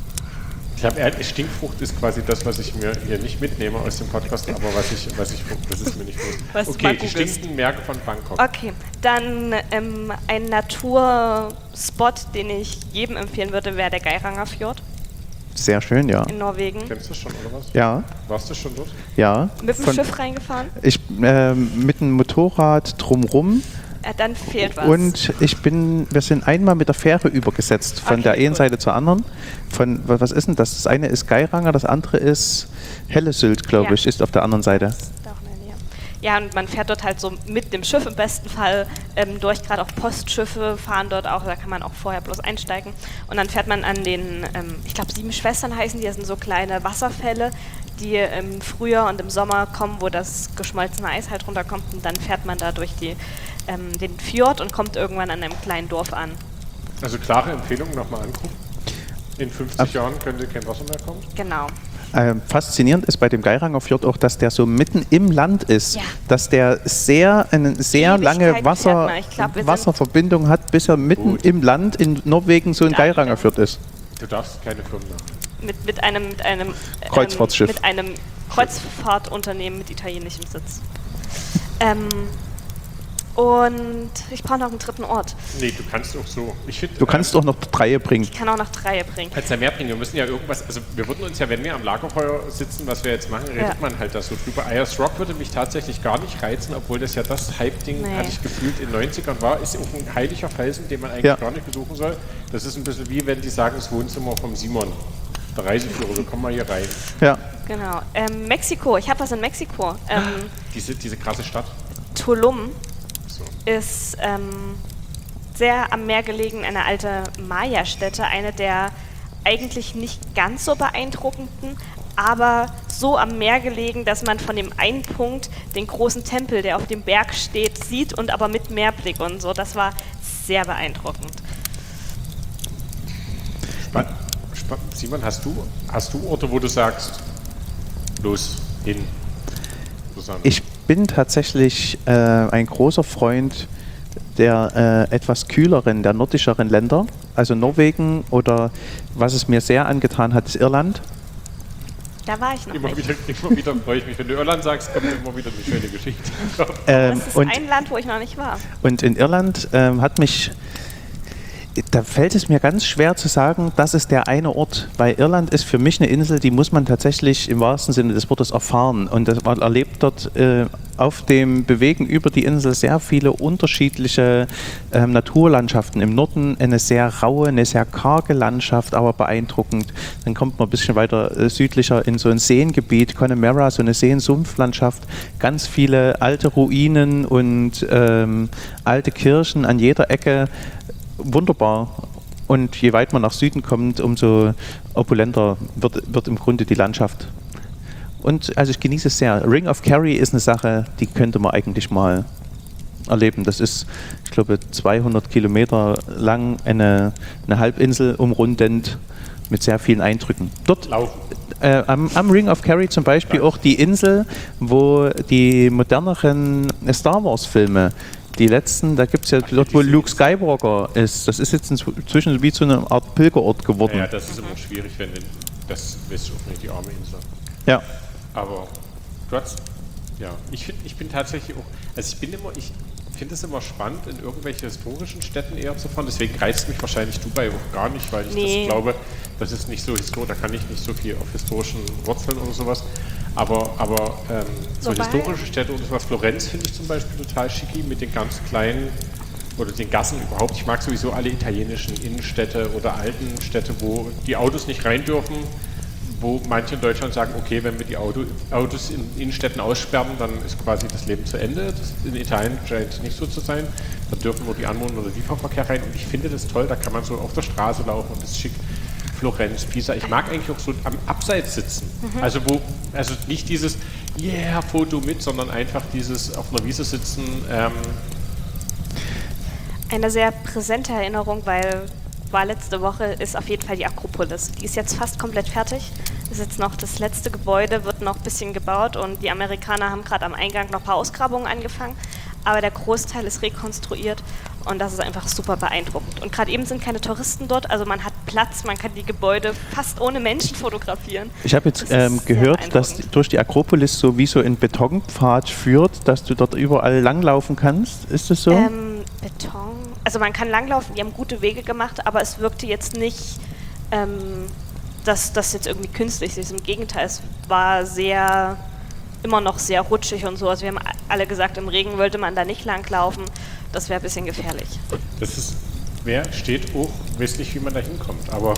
Stinkfrucht ist quasi das, was ich mir hier nicht mitnehme aus dem Podcast, aber das ist mir nicht bewusst. Okay, die stinkenden Märkte von Bangkok. Okay, dann ein Naturspot, den ich jedem empfehlen würde, wäre der Geiranger Fjord. Sehr schön, ja. In Norwegen. Kennst du das schon, oder was? Ja. Warst du schon dort? Ja. Mit dem Schiff reingefahren? Mit dem Motorrad drumrum. Dann fehlt was. Und wir sind einmal mit der Fähre übergesetzt, von der einen Seite zur anderen. Was ist denn das? Das eine ist Geiranger, das andere ist Hellesylt, glaube ich, ist auf der anderen Seite. Ja, und man fährt dort halt so mit dem Schiff im besten Fall durch, gerade auch Postschiffe fahren dort auch, da kann man auch vorher bloß einsteigen. Und dann fährt man an den, ich glaube 7 Schwestern heißen die, das sind so kleine Wasserfälle, die im Frühjahr und im Sommer kommen, wo das geschmolzene Eis halt runterkommt und dann fährt man da durch den Fjord und kommt irgendwann an einem kleinen Dorf an. Also klare Empfehlung, nochmal angucken. In 50 Jahren könnte kein Wasser mehr kommen? Genau. faszinierend ist bei dem Geiranger Fjord auch, dass der so mitten im Land ist, dass der eine sehr lange Wasserverbindung hat, bis er mitten im Land in Norwegen so ein Geiranger Fjord ist. Du darfst keine Firmen nennen. Mit einem Kreuzfahrtschiff. Mit einem Kreuzfahrtunternehmen mit italienischem Sitz. Und ich brauche noch einen dritten Ort. Nee, du kannst auch so. Du kannst auch noch 3 bringen. Ich kann auch noch 3 bringen. Kannst ja mehr bringen. Wir müssen ja irgendwas, also wir würden uns ja, wenn wir am Lagerfeuer sitzen, was wir jetzt machen, redet man halt da so drüber. Ayers Rock würde mich tatsächlich gar nicht reizen, obwohl das ja das Hype-Ding, hatte ich gefühlt, in den 90ern war. Ist auch ein heiliger Felsen, den man eigentlich gar nicht besuchen soll. Das ist ein bisschen wie, wenn die sagen, das Wohnzimmer vom Simon. Der Reiseführer, so kommen wir hier rein. Ja. Genau. Mexiko, ich habe was in Mexiko. Diese krasse Stadt. Tulum ist sehr am Meer gelegen, eine alte Maya-Stätte, eine der eigentlich nicht ganz so beeindruckenden, aber so am Meer gelegen, dass man von dem einen Punkt den großen Tempel, der auf dem Berg steht, sieht und aber mit Meerblick und so. Das war sehr beeindruckend. Simon, hast du Orte, wo du sagst, los, hin? Susanne? Ich bin tatsächlich ein großer Freund der etwas kühleren, der nordischeren Länder, also Norwegen oder was es mir sehr angetan hat, ist Irland. Da war ich noch immer nicht. Immer wieder freue ich mich, wenn du Irland sagst, kommt immer wieder eine schöne Geschichte. Das ist ein Land, wo ich noch nicht war. Und in Irland da fällt es mir ganz schwer zu sagen, das ist der eine Ort, weil Irland ist für mich eine Insel, die muss man tatsächlich im wahrsten Sinne des Wortes erfahren. Und man erlebt dort auf dem Bewegen über die Insel sehr viele unterschiedliche Naturlandschaften. Im Norden eine sehr raue, eine sehr karge Landschaft, aber beeindruckend. Dann kommt man ein bisschen weiter südlicher in so ein Seengebiet, Connemara, so eine Seen-Sumpflandschaft, ganz viele alte Ruinen und alte Kirchen an jeder Ecke. Wunderbar. Und je weit man nach Süden kommt, umso opulenter wird im Grunde die Landschaft. Und also ich genieße es sehr. Ring of Kerry ist eine Sache, die könnte man eigentlich mal erleben. Das ist, ich glaube, 200 Kilometer lang, eine Halbinsel umrundend mit sehr vielen Eindrücken. Dort am Ring of Kerry zum Beispiel auch die Insel, wo die moderneren Star Wars Filme, die letzten, da gibt es ja dort, wo Luke Skywalker ist. Das ist jetzt inzwischen wie zu einer Art Pilgerort geworden. Ja, das ist immer schwierig, wenn das ist auch nicht die arme Insel. Ja. Aber ich bin tatsächlich auch, also ich finde es immer spannend, in irgendwelche historischen Städten eher zu fahren. Deswegen reizt mich wahrscheinlich Dubai auch gar nicht, weil ich das glaube, das ist nicht so historisch, da kann ich nicht so viel auf historischen Wurzeln oder sowas. Aber so historische Städte oder sowas, Florenz finde ich zum Beispiel total schicki mit den ganz kleinen oder den Gassen überhaupt. Ich mag sowieso alle italienischen Innenstädte oder alten Städte, wo die Autos nicht rein dürfen, wo manche in Deutschland sagen, okay, wenn wir die Autos in Innenstädten aussperren, dann ist quasi das Leben zu Ende. Das in Italien scheint es nicht so zu sein. Da dürfen nur die Anwohner oder Lieferverkehr rein. Und ich finde das toll, da kann man so auf der Straße laufen und das ist schick. Florenz, Pisa. Ich mag eigentlich auch so am Abseits sitzen. Also nicht dieses Foto mit, sondern einfach dieses auf einer Wiese sitzen. Eine sehr präsente Erinnerung, weil war letzte Woche, ist auf jeden Fall die Akropolis. Die ist jetzt fast komplett fertig. Ist jetzt noch das letzte Gebäude, wird noch ein bisschen gebaut und die Amerikaner haben gerade am Eingang noch ein paar Ausgrabungen angefangen. Aber der Großteil ist rekonstruiert und das ist einfach super beeindruckend. Und gerade eben sind keine Touristen dort, also man hat Platz, man kann die Gebäude fast ohne Menschen fotografieren. Ich habe jetzt gehört, dass durch die Akropolis so wie so ein Betonpfad führt, dass du dort überall langlaufen kannst. Ist das so? Beton, also man kann langlaufen, die haben gute Wege gemacht, aber es wirkte jetzt nicht, dass das jetzt irgendwie künstlich ist. Im Gegenteil, es war immer noch sehr rutschig und so. Also wir haben alle gesagt, im Regen wollte man da nicht langlaufen. Das wäre ein bisschen gefährlich. Steht auch, weiß nicht, wie man da hinkommt. Aber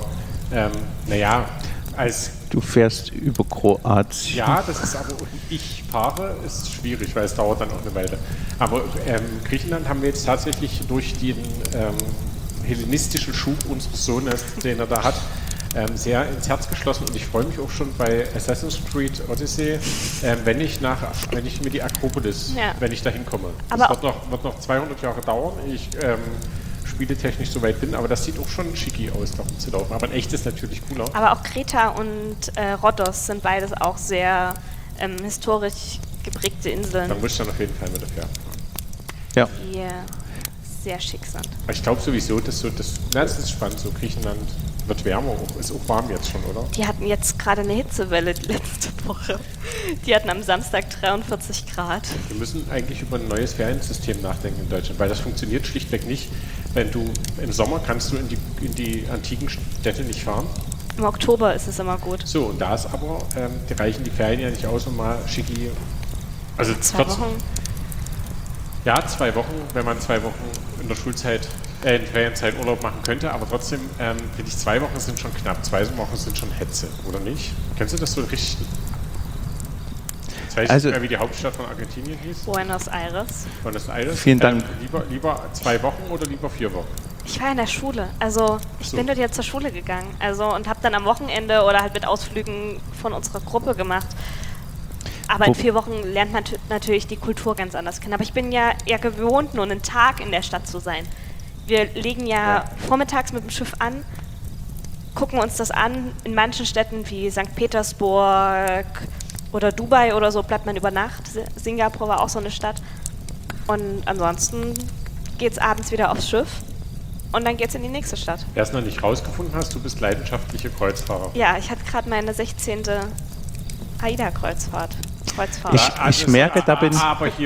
du fährst über Kroatien. Ja, das ist aber, ich fahre, ist schwierig, weil es dauert dann auch eine Weile. Aber Griechenland haben wir jetzt tatsächlich durch den hellenistischen Schub unseres Sohnes, den er da hat, sehr ins Herz geschlossen und ich freue mich auch schon bei Assassin's Creed Odyssey, wenn ich mir die Akropolis, wenn ich da hinkomme. Das wird noch 200 Jahre dauern. Ich spieletechnisch so weit bin, aber das sieht auch schon schicki aus, da rumzulaufen. Aber in echt ist natürlich cooler. Aber auch Kreta und Rhodos sind beides auch sehr historisch geprägte Inseln. Da muss ich dann auf jeden Fall mit der Fähre fahren. Ja. Die sehr schick sind. Ich glaube sowieso, das ist spannend, so Griechenland wird wärmer, ist auch warm jetzt schon, oder? Die hatten jetzt gerade eine Hitzewelle die letzte Woche. Die hatten am Samstag 43 Grad. Wir müssen eigentlich über ein neues Feriensystem nachdenken in Deutschland, weil das funktioniert schlichtweg nicht. Wenn du im Sommer kannst du in die antiken Städte nicht fahren. Im Oktober ist es immer gut. So, und da ist aber, die reichen die Ferien ja nicht aus, um mal schicki. Also 2 Wochen. Ja, 2 Wochen, wenn man 2 Wochen in der Schulzeit, in Ferienzeit Urlaub machen könnte, aber trotzdem finde ich 2 Wochen sind schon knapp, 2 Wochen sind schon Hetze, oder nicht? Kennst du das so richtig? Jetzt weiß ich nicht mehr, wie die Hauptstadt von Argentinien hieß. Buenos Aires. Buenos Aires. Vielen Dank. Lieber 2 Wochen oder lieber 4 Wochen? Ich war in der Schule, also ich bin dort jetzt zur Schule gegangen, und habe dann am Wochenende oder halt mit Ausflügen von unserer Gruppe gemacht. Aber in 4 Wochen lernt man natürlich die Kultur ganz anders kennen. Aber ich bin ja eher gewohnt, nur einen Tag in der Stadt zu sein. Wir legen ja vormittags mit dem Schiff an, gucken uns das an. In manchen Städten wie St. Petersburg oder Dubai oder so bleibt man über Nacht. Singapur war auch so eine Stadt. Und ansonsten geht es abends wieder aufs Schiff und dann geht es in die nächste Stadt. Wer es noch nicht rausgefunden hast, du bist leidenschaftliche Kreuzfahrer. Ja, ich hatte gerade meine 16. AIDA-Kreuzfahrt. Ich merke, da bin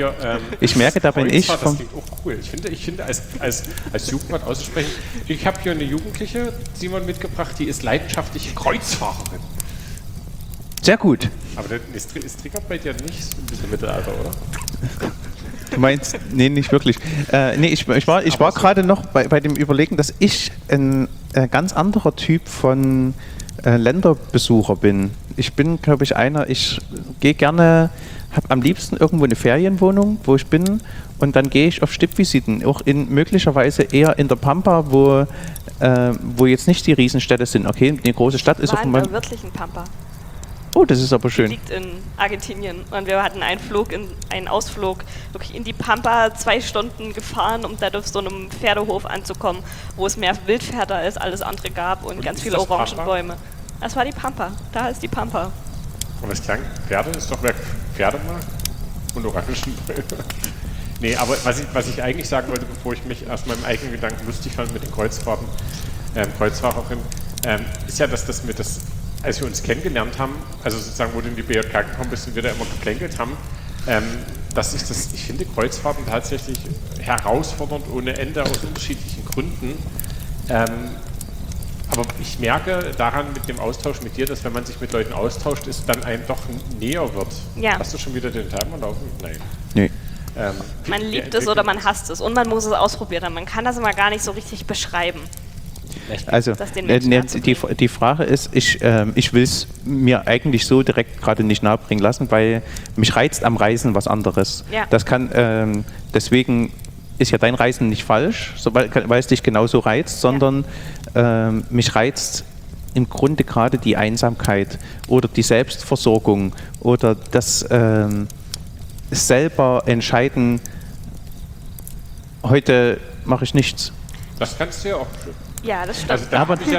ich. Das klingt auch cool. Ich finde als Jugendwort auszusprechen. Ich habe hier eine Jugendliche, Simon, mitgebracht, die ist leidenschaftliche Kreuzfahrerin. Sehr gut. Aber es triggert bei dir nicht so ein bisschen Mittelalter, oder? Du meinst, nee, nicht wirklich. Ich war gerade noch bei dem Überlegen, dass ich ein ganz anderer Typ von Länderbesucher bin. Ich bin, glaube ich, ich gehe gerne, habe am liebsten irgendwo eine Ferienwohnung, wo ich bin, und dann gehe ich auf Stippvisiten, auch möglicherweise eher in der Pampa, wo jetzt nicht die Riesenstädte sind. Okay, eine große Stadt ist auch in der wirklichen Pampa. Oh, das ist aber schön. Die liegt in Argentinien und wir hatten einen Ausflug wirklich in die Pampa, 2 Stunden gefahren, um da auf so einem Pferdehof anzukommen, wo es mehr Wildpferde als alles andere gab und ganz viele Orangenbäume. Das war die Pampa. Da ist die Pampa. Und das klang, Pferde ist doch, wer Pferde mag und Orangenbäume. Nee, aber was ich eigentlich sagen wollte, bevor ich mich aus meinem eigenen Gedanken lustig fand mit den Kreuzfahrerinnen, ist ja, dass als wir uns kennengelernt haben, also sozusagen, wo du in die BJK gekommen bist und wir da immer geplänkelt haben, ich finde Kreuzfahrten tatsächlich herausfordernd ohne Ende aus unterschiedlichen Gründen. Aber ich merke daran mit dem Austausch mit dir, dass wenn man sich mit Leuten austauscht, es dann einem doch näher wird. Ja. Hast du schon wieder den Timer laufen? Nein. Nee. Man liebt es oder man hasst es und man muss es ausprobieren. Man kann das immer gar nicht so richtig beschreiben. Also die Frage ist, ich will es mir eigentlich so direkt gerade nicht nahebringen lassen, weil mich reizt am Reisen was anderes. Ja. Das kann, deswegen ist ja dein Reisen nicht falsch, weil es dich genauso reizt, sondern mich reizt im Grunde gerade die Einsamkeit oder die Selbstversorgung oder das selber entscheiden, heute mache ich nichts. Das kannst du ja auch. Ja, das stimmt.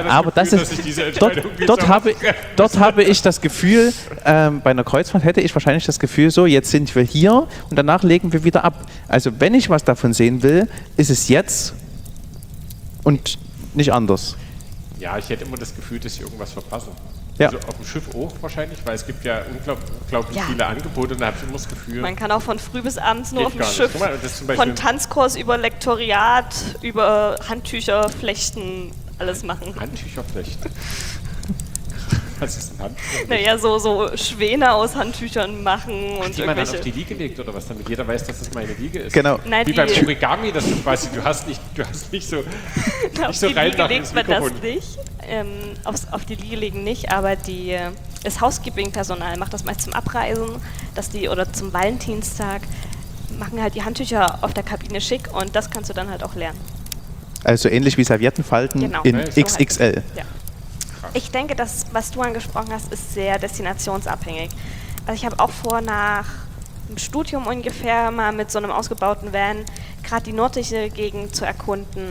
Dort habe ich das Gefühl, bei einer Kreuzfahrt hätte ich wahrscheinlich das Gefühl, so, jetzt sind wir hier und danach legen wir wieder ab. Also wenn ich was davon sehen will, ist es jetzt und nicht anders. Ja, ich hätte immer das Gefühl, dass ich irgendwas verpasse. Ja. Also auf dem Schiff auch wahrscheinlich, weil es gibt ja unglaublich viele Angebote und da habe ich immer das Gefühl... Man kann auch von früh bis abends nur auf dem Schiff, von Tanzkurs über Lektoriat, über Handtücher flechten, alles machen. Handtücher flechten? Was ist ein Handtuch? Naja, so Schwäne aus Handtüchern machen und die man dann auf die Liege legt oder was, damit jeder weiß, dass das meine Liege ist. Genau. Nein, wie beim Origami, dass du quasi, du hast nicht so auf die Liege legt man das nicht. Auf die Liege legen nicht, aber das Housekeeping-Personal macht das meist zum Abreisen, oder zum Valentinstag, machen halt die Handtücher auf der Kabine schick und das kannst du dann halt auch lernen. Also ähnlich wie Serviettenfalten in XXL. Ja. Ich denke, das, was du angesprochen hast, ist sehr destinationsabhängig. Also ich habe auch vor, nach dem Studium ungefähr mal mit so einem ausgebauten Van gerade die nördliche Gegend zu erkunden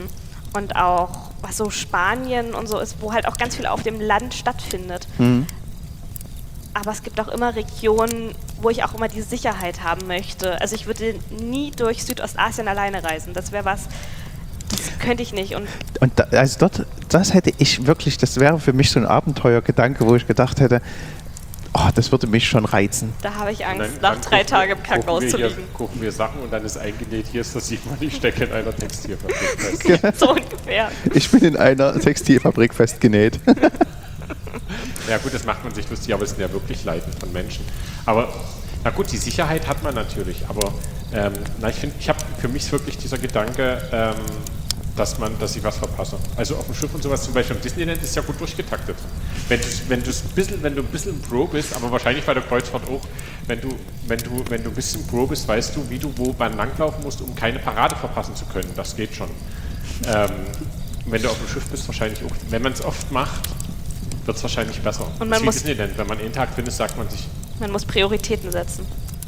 und auch was so Spanien und so ist, wo halt auch ganz viel auf dem Land stattfindet. Aber es gibt auch immer Regionen, wo ich auch immer die Sicherheit haben möchte. Also ich würde nie durch Südostasien alleine reisen. Das wäre was, das könnte ich nicht. Und also dort, das hätte ich wirklich, das wäre für mich so ein Abenteuergedanke, wo ich gedacht hätte, oh, das würde mich schon reizen. Da habe ich Angst, nach 3 Tagen im Krankenhaus zu liegen. Gucken wir Sachen und dann ist eingenäht, hier ist das Sigmar, ich stecke in einer Textilfabrik fest. So ungefähr. Ich bin in einer Textilfabrik festgenäht. Ja gut, das macht man sich lustig, aber es sind ja wirklich Leiden von Menschen. Aber, na gut, die Sicherheit hat man natürlich, aber ich habe für mich wirklich dieser Gedanke, dass ich was verpasse. Also auf dem Schiff und sowas, zum Beispiel im Disneyland ist ja gut durchgetaktet. Wenn du ein bisschen Pro bist, aber wahrscheinlich bei der Kreuzfahrt auch, wenn du ein bisschen Pro bist, weißt du, wie du wo beim langlaufen musst, um keine Parade verpassen zu können. Das geht schon. Wenn du auf dem Schiff bist, wahrscheinlich auch. Wenn man es oft macht, wird es wahrscheinlich besser. Und man muss Disneyland. Wenn man einen Tag findet, sagt man sich... Man muss Prioritäten setzen.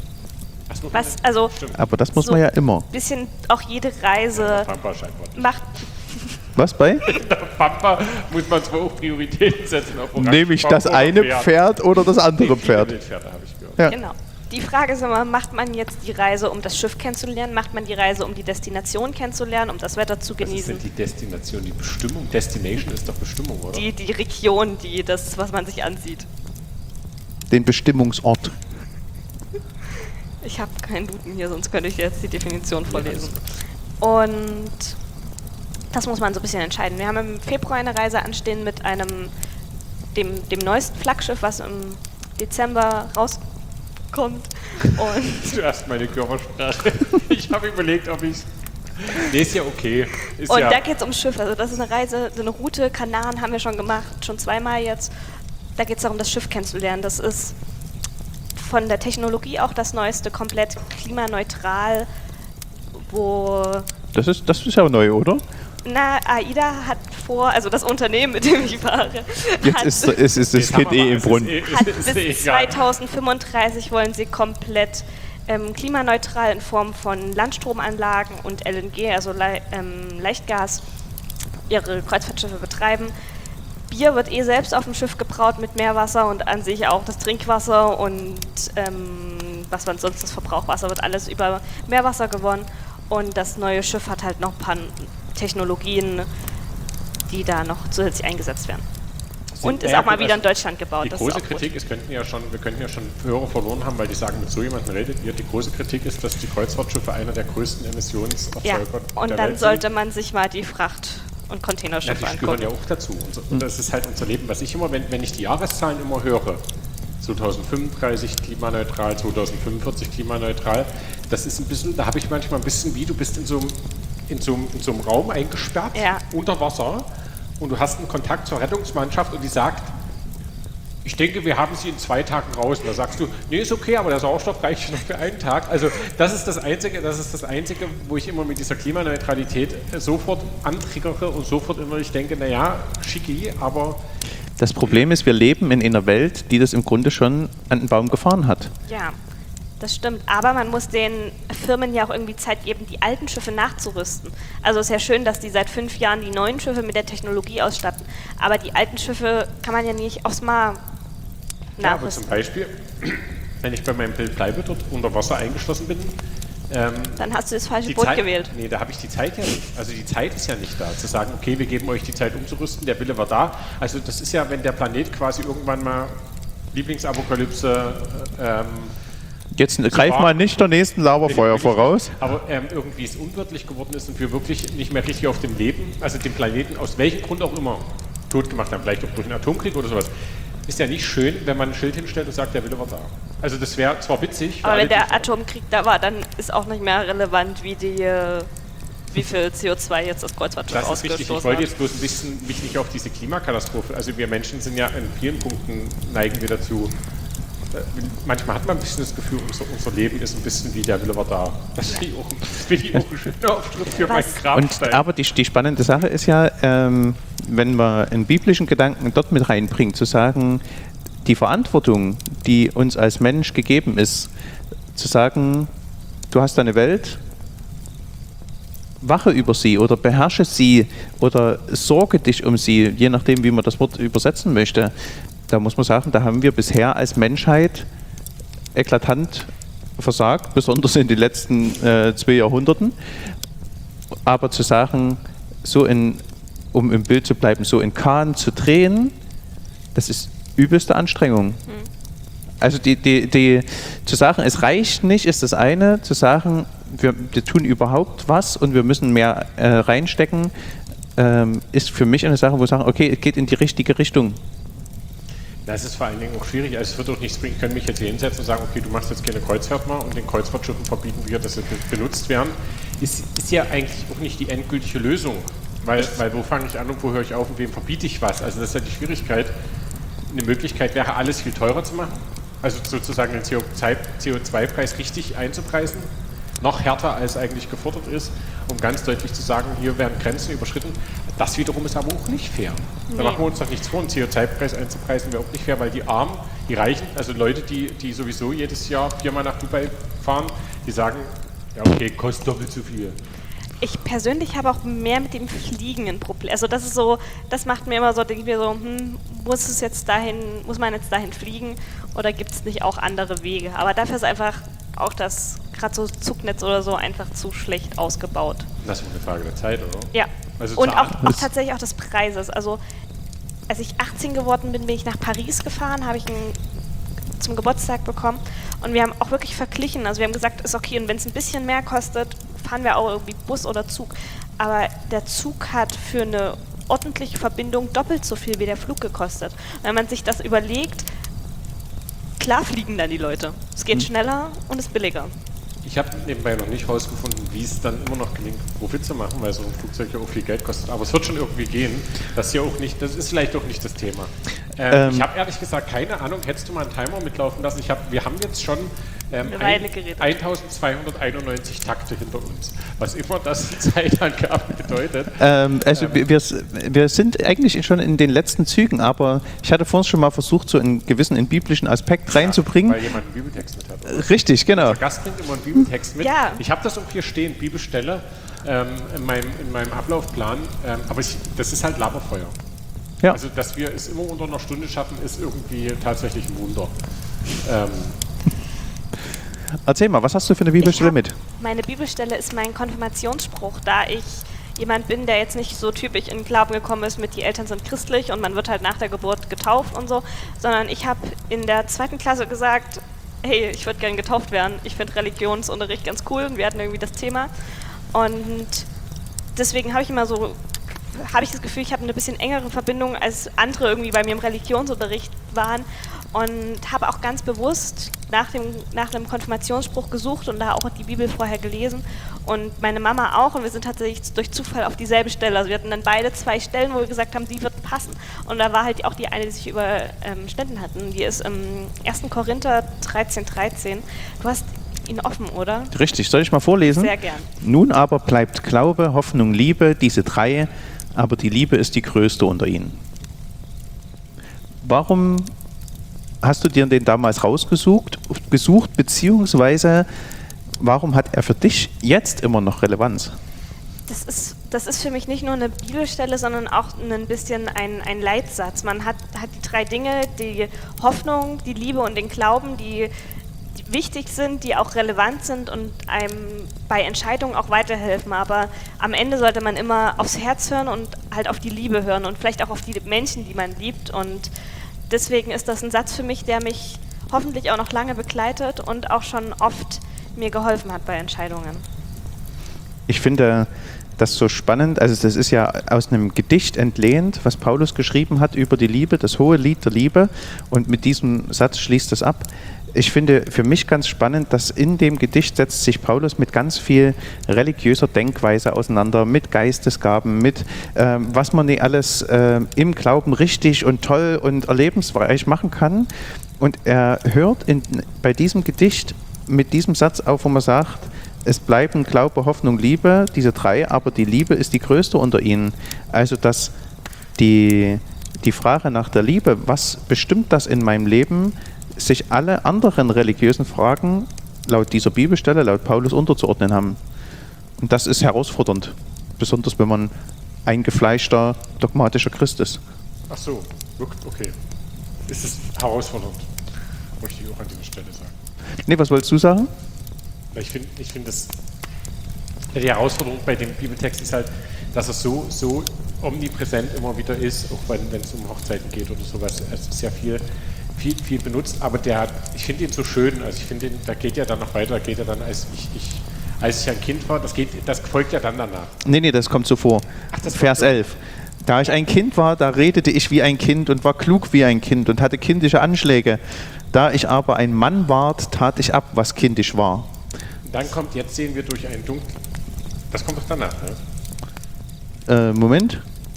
Aber das muss man ja immer. Ein bisschen auch jede Reise macht... Was bei? In der Pampa muss man zwar auch Prioritäten setzen. Nehme ich das eine Pferd oder das andere Pferd? Pferde, habe ich gehört. Ja. Genau. Die Frage ist immer, macht man jetzt die Reise, um das Schiff kennenzulernen? Macht man die Reise, um die Destination kennenzulernen, um das Wetter zu genießen? Was ist denn die Destination? Die Bestimmung? Destination ist doch Bestimmung, oder? Die Region, das, was man sich ansieht. Den Bestimmungsort. Ich habe keinen Duden hier, sonst könnte ich jetzt die Definition vorlesen. Und das muss man so ein bisschen entscheiden. Wir haben im Februar eine Reise anstehen mit dem neuesten Flaggschiff, was im Dezember rauskommt. Und Zuerst meine Körpersprache. Ich habe überlegt, ob ich... Nee, ist ja okay. Da geht es ums Schiff. Also das ist eine Reise, so eine Route. Kanaren haben wir schon gemacht, schon 2-mal jetzt. Da geht es darum, das Schiff kennenzulernen. Das ist von der Technologie auch das Neueste, komplett klimaneutral, wo... Das ist ja neu, oder? Na, AIDA hat vor, also das Unternehmen, mit dem ich fahre, ist das Kind im Brunnen. Hat bis 2035 wollen sie komplett klimaneutral in Form von Landstromanlagen und LNG, also Leichtgas, ihre Kreuzfahrtschiffe betreiben. Bier wird selbst auf dem Schiff gebraut mit Meerwasser und an sich auch das Trinkwasser und was man sonst das Verbrauchwasser wird alles über Meerwasser gewonnen. Und das neue Schiff hat halt noch ein paar Technologien, die da noch zusätzlich eingesetzt werden. Und ist auch mal wieder in Deutschland gebaut. Die große Kritik ist, wir könnten ja schon Hörer verloren haben, weil die sagen, mit so jemandem redet ihr. Die große Kritik ist, dass die Kreuzfahrtschiffe einer der größten Emissionserzeuger der Welt sind. Und dann sollte man sich mal die Fracht- und Containerschiffe angucken. Die gehören ja auch dazu. Und das ist halt unser Leben. Was ich immer, wenn ich die Jahreszahlen immer höre, 2035 klimaneutral, 2045 klimaneutral, das ist ein bisschen, da habe ich manchmal ein bisschen wie, du bist in so einem Raum eingesperrt, unter Wasser, und du hast einen Kontakt zur Rettungsmannschaft und die sagt, ich denke, wir haben sie in 2 Tagen raus. Und da sagst du, nee, ist okay, aber der Sauerstoff reicht noch für einen Tag. Also das ist das Einzige, wo ich immer mit dieser Klimaneutralität sofort antriggere und sofort innerlich denke, naja, schicki, aber... Das Problem ist, wir leben in einer Welt, die das im Grunde schon an den Baum gefahren hat. Ja, das stimmt. Aber man muss den Firmen ja auch irgendwie Zeit geben, die alten Schiffe nachzurüsten. Also es ist ja schön, dass die seit 5 Jahren die neuen Schiffe mit der Technologie ausstatten. Aber die alten Schiffe kann man ja nicht aufs Mal nachrüsten. Ja, aber zum Beispiel, wenn ich bei meinem Bleibe dort unter Wasser eingeschlossen bin, dann hast du das falsche Boot gewählt. Nee, da habe ich die Zeit ja nicht. Also die Zeit ist ja nicht da, zu sagen, okay, wir geben euch die Zeit umzurüsten, der Wille war da. Also das ist ja, wenn der Planet quasi irgendwann mal Lieblingsapokalypse... Jetzt greif mal nicht der nächsten Laberfeuer voraus. Aber irgendwie es unwirtlich geworden ist und wir wirklich nicht mehr richtig auf dem Leben, also den Planeten, aus welchem Grund auch immer, tot gemacht haben, vielleicht auch durch einen Atomkrieg oder sowas. Ist ja nicht schön, wenn man ein Schild hinstellt und sagt, der Wille war da. Also das wäre zwar witzig... Aber wenn der Atomkrieg da war, dann ist auch nicht mehr relevant, wie viel CO2 jetzt das Kreuzfahrtschiff ausgestoßen hat. Das ist wichtig. Ich wollte jetzt bloß ein bisschen mich nicht auf diese Klimakatastrophe... Also wir Menschen sind ja in vielen Punkten, neigen wir dazu... Manchmal hat man ein bisschen das Gefühl, unser Leben ist ein bisschen wie der Wille war da. Das finde ich auch ein schöner Auftritt für meinen Grabstein. Aber die spannende Sache ist ja, wenn man einen biblischen Gedanken dort mit reinbringt, zu sagen, die Verantwortung, die uns als Mensch gegeben ist, zu sagen, du hast eine Welt, wache über sie oder beherrsche sie oder sorge dich um sie, je nachdem, wie man das Wort übersetzen möchte. Da muss man sagen, da haben wir bisher als Menschheit eklatant versagt, besonders in den letzten 2 Jahrhunderten. Aber zu sagen, um im Bild zu bleiben, so in Kahn zu drehen, das ist übelste Anstrengung. Also zu sagen, es reicht nicht, ist das eine. Zu sagen, wir tun überhaupt was und wir müssen mehr reinstecken, ist für mich eine Sache, wo wir sagen, okay, es geht in die richtige Richtung. Das ist vor allen Dingen auch schwierig. Also es wird auch nichts bringen. Ich kann mich jetzt hier hinsetzen und sagen, okay, du machst jetzt keine Kreuzfahrt mehr und den Kreuzfahrtschiffen verbieten wir, dass sie benutzt werden. Ist ja eigentlich auch nicht die endgültige Lösung. Weil wo fange ich an und wo höre ich auf und wem verbiete ich was? Also das ist ja die Schwierigkeit. Eine Möglichkeit wäre, alles viel teurer zu machen. Also sozusagen den CO2-Preis richtig einzupreisen. Noch härter, als eigentlich gefordert ist, um ganz deutlich zu sagen, hier werden Grenzen überschritten. Das wiederum ist aber auch nicht fair. Nee. Da machen wir uns doch nichts vor, einen CO2-Preis einzupreisen wäre auch nicht fair, weil die Armen, die Reichen, also Leute, die sowieso jedes Jahr 4-mal nach Dubai fahren, die sagen, ja okay, kostet doppelt so viel. Ich persönlich habe auch mehr mit dem Fliegen ein Problem. Also das ist so, das macht mir immer so, denke ich mir so, muss man jetzt dahin fliegen oder gibt es nicht auch andere Wege? Aber dafür ist einfach auch das, gerade so Zugnetz oder so, einfach zu schlecht ausgebaut. Das ist eine Frage der Zeit, oder? Ja. Also und auch tatsächlich auch des Preises. Also als ich 18 geworden bin ich nach Paris gefahren, habe ich zum Geburtstag bekommen und wir haben auch wirklich verglichen. Also wir haben gesagt, ist okay, und wenn es ein bisschen mehr kostet, fahren wir auch irgendwie Bus oder Zug. Aber der Zug hat für eine ordentliche Verbindung doppelt so viel wie der Flug gekostet. Und wenn man sich das überlegt, klar fliegen dann die Leute. Es geht schneller und ist billiger. Ich habe nebenbei noch nicht herausgefunden, wie es dann immer noch gelingt, Profit zu machen, weil so ein Flugzeug ja auch viel Geld kostet. Aber es wird schon irgendwie gehen. Das ist vielleicht auch nicht das Thema. Ich habe ehrlich gesagt keine Ahnung, hättest du mal einen Timer mitlaufen lassen? Wir haben jetzt schon 1291 Takte hinter uns. Was immer das in Zeitangaben bedeutet. Wir sind eigentlich schon in den letzten Zügen, aber ich hatte vorhin schon mal versucht, so einen gewissen biblischen Aspekt reinzubringen. Weil jemand einen Bibeltext mit hat. Oder? Richtig, genau. Der Gast bringt immer einen Bibeltext mit. Ja. Ich habe das auch hier stehen, Bibelstelle, in meinem Ablaufplan. Aber das ist halt Laberfeuer. Ja. Also, dass wir es immer unter einer Stunde schaffen, ist irgendwie tatsächlich ein Wunder. Erzähl mal, was hast du für eine Bibelstelle mit? Meine Bibelstelle ist mein Konfirmationsspruch, da ich jemand bin, der jetzt nicht so typisch in den Glauben gekommen ist mit, die Eltern sind christlich und man wird halt nach der Geburt getauft und so, sondern ich habe in der 2. Klasse gesagt, hey, ich würde gerne getauft werden, ich finde Religionsunterricht ganz cool und wir hatten irgendwie das Thema und deswegen habe ich das Gefühl, ich habe eine bisschen engere Verbindung, als andere irgendwie bei mir im Religionsunterricht waren und habe auch ganz bewusst nach einem Konfirmationsspruch gesucht und da auch die Bibel vorher gelesen und meine Mama auch und wir sind tatsächlich durch Zufall auf dieselbe Stelle, also wir hatten dann beide 2 Stellen, wo wir gesagt haben, die wird passen und da war halt auch die eine, die sich überschnitten hatten, die ist im 1. Korinther 13,13. Du hast ihn offen, oder? Richtig, soll ich mal vorlesen? Sehr gern. Nun aber bleibt Glaube, Hoffnung, Liebe, diese 3, aber die Liebe ist die größte unter ihnen. Warum hast du dir den damals rausgesucht, beziehungsweise warum hat er für dich jetzt immer noch Relevanz? Das ist für mich nicht nur eine Bibelstelle, sondern auch ein bisschen ein Leitsatz. Man hat die 3 Dinge, die Hoffnung, die Liebe und den Glauben, die wichtig sind, die auch relevant sind und einem bei Entscheidungen auch weiterhelfen. Aber am Ende sollte man immer aufs Herz hören und halt auf die Liebe hören und vielleicht auch auf die Menschen, die man liebt. Und deswegen ist das ein Satz für mich, der mich hoffentlich auch noch lange begleitet und auch schon oft mir geholfen hat bei Entscheidungen. Ich finde das so spannend, also das ist ja aus einem Gedicht entlehnt, was Paulus geschrieben hat über die Liebe, das hohe Lied der Liebe und mit diesem Satz schließt es ab. Ich finde für mich ganz spannend, dass in dem Gedicht setzt sich Paulus mit ganz viel religiöser Denkweise auseinander, mit Geistesgaben, mit was man nicht alles im Glauben richtig und toll und erlebensreich machen kann. Und er hört bei diesem Gedicht mit diesem Satz auf, wo man sagt, es bleiben Glaube, Hoffnung, Liebe, diese 3, aber die Liebe ist die größte unter ihnen. Also dass die Frage nach der Liebe, was bestimmt das in meinem Leben, sich alle anderen religiösen Fragen laut dieser Bibelstelle, laut Paulus unterzuordnen haben. Und das ist herausfordernd, besonders wenn man eingefleischter, dogmatischer Christ ist. Ach so, okay. Ist es herausfordernd, möchte ich auch an dieser Stelle sagen. Nee, was wolltest du sagen? Ich finde, die Herausforderung bei dem Bibeltext ist halt, dass er so omnipräsent immer wieder ist, auch wenn es um Hochzeiten geht oder sowas. Es ist ja viel benutzt, aber ich finde ihn so schön, also ich finde, da geht ja dann noch weiter, geht ja dann, als ich ein Kind war, das folgt ja dann danach. Nee, das kommt so vor. Vers 11. Da ich ein Kind war, da redete ich wie ein Kind und war klug wie ein Kind und hatte kindische Anschläge. Da ich aber ein Mann ward, tat ich ab, was kindisch war. Dann kommt, jetzt sehen wir durch einen dunklen, das kommt doch danach, ne? Moment.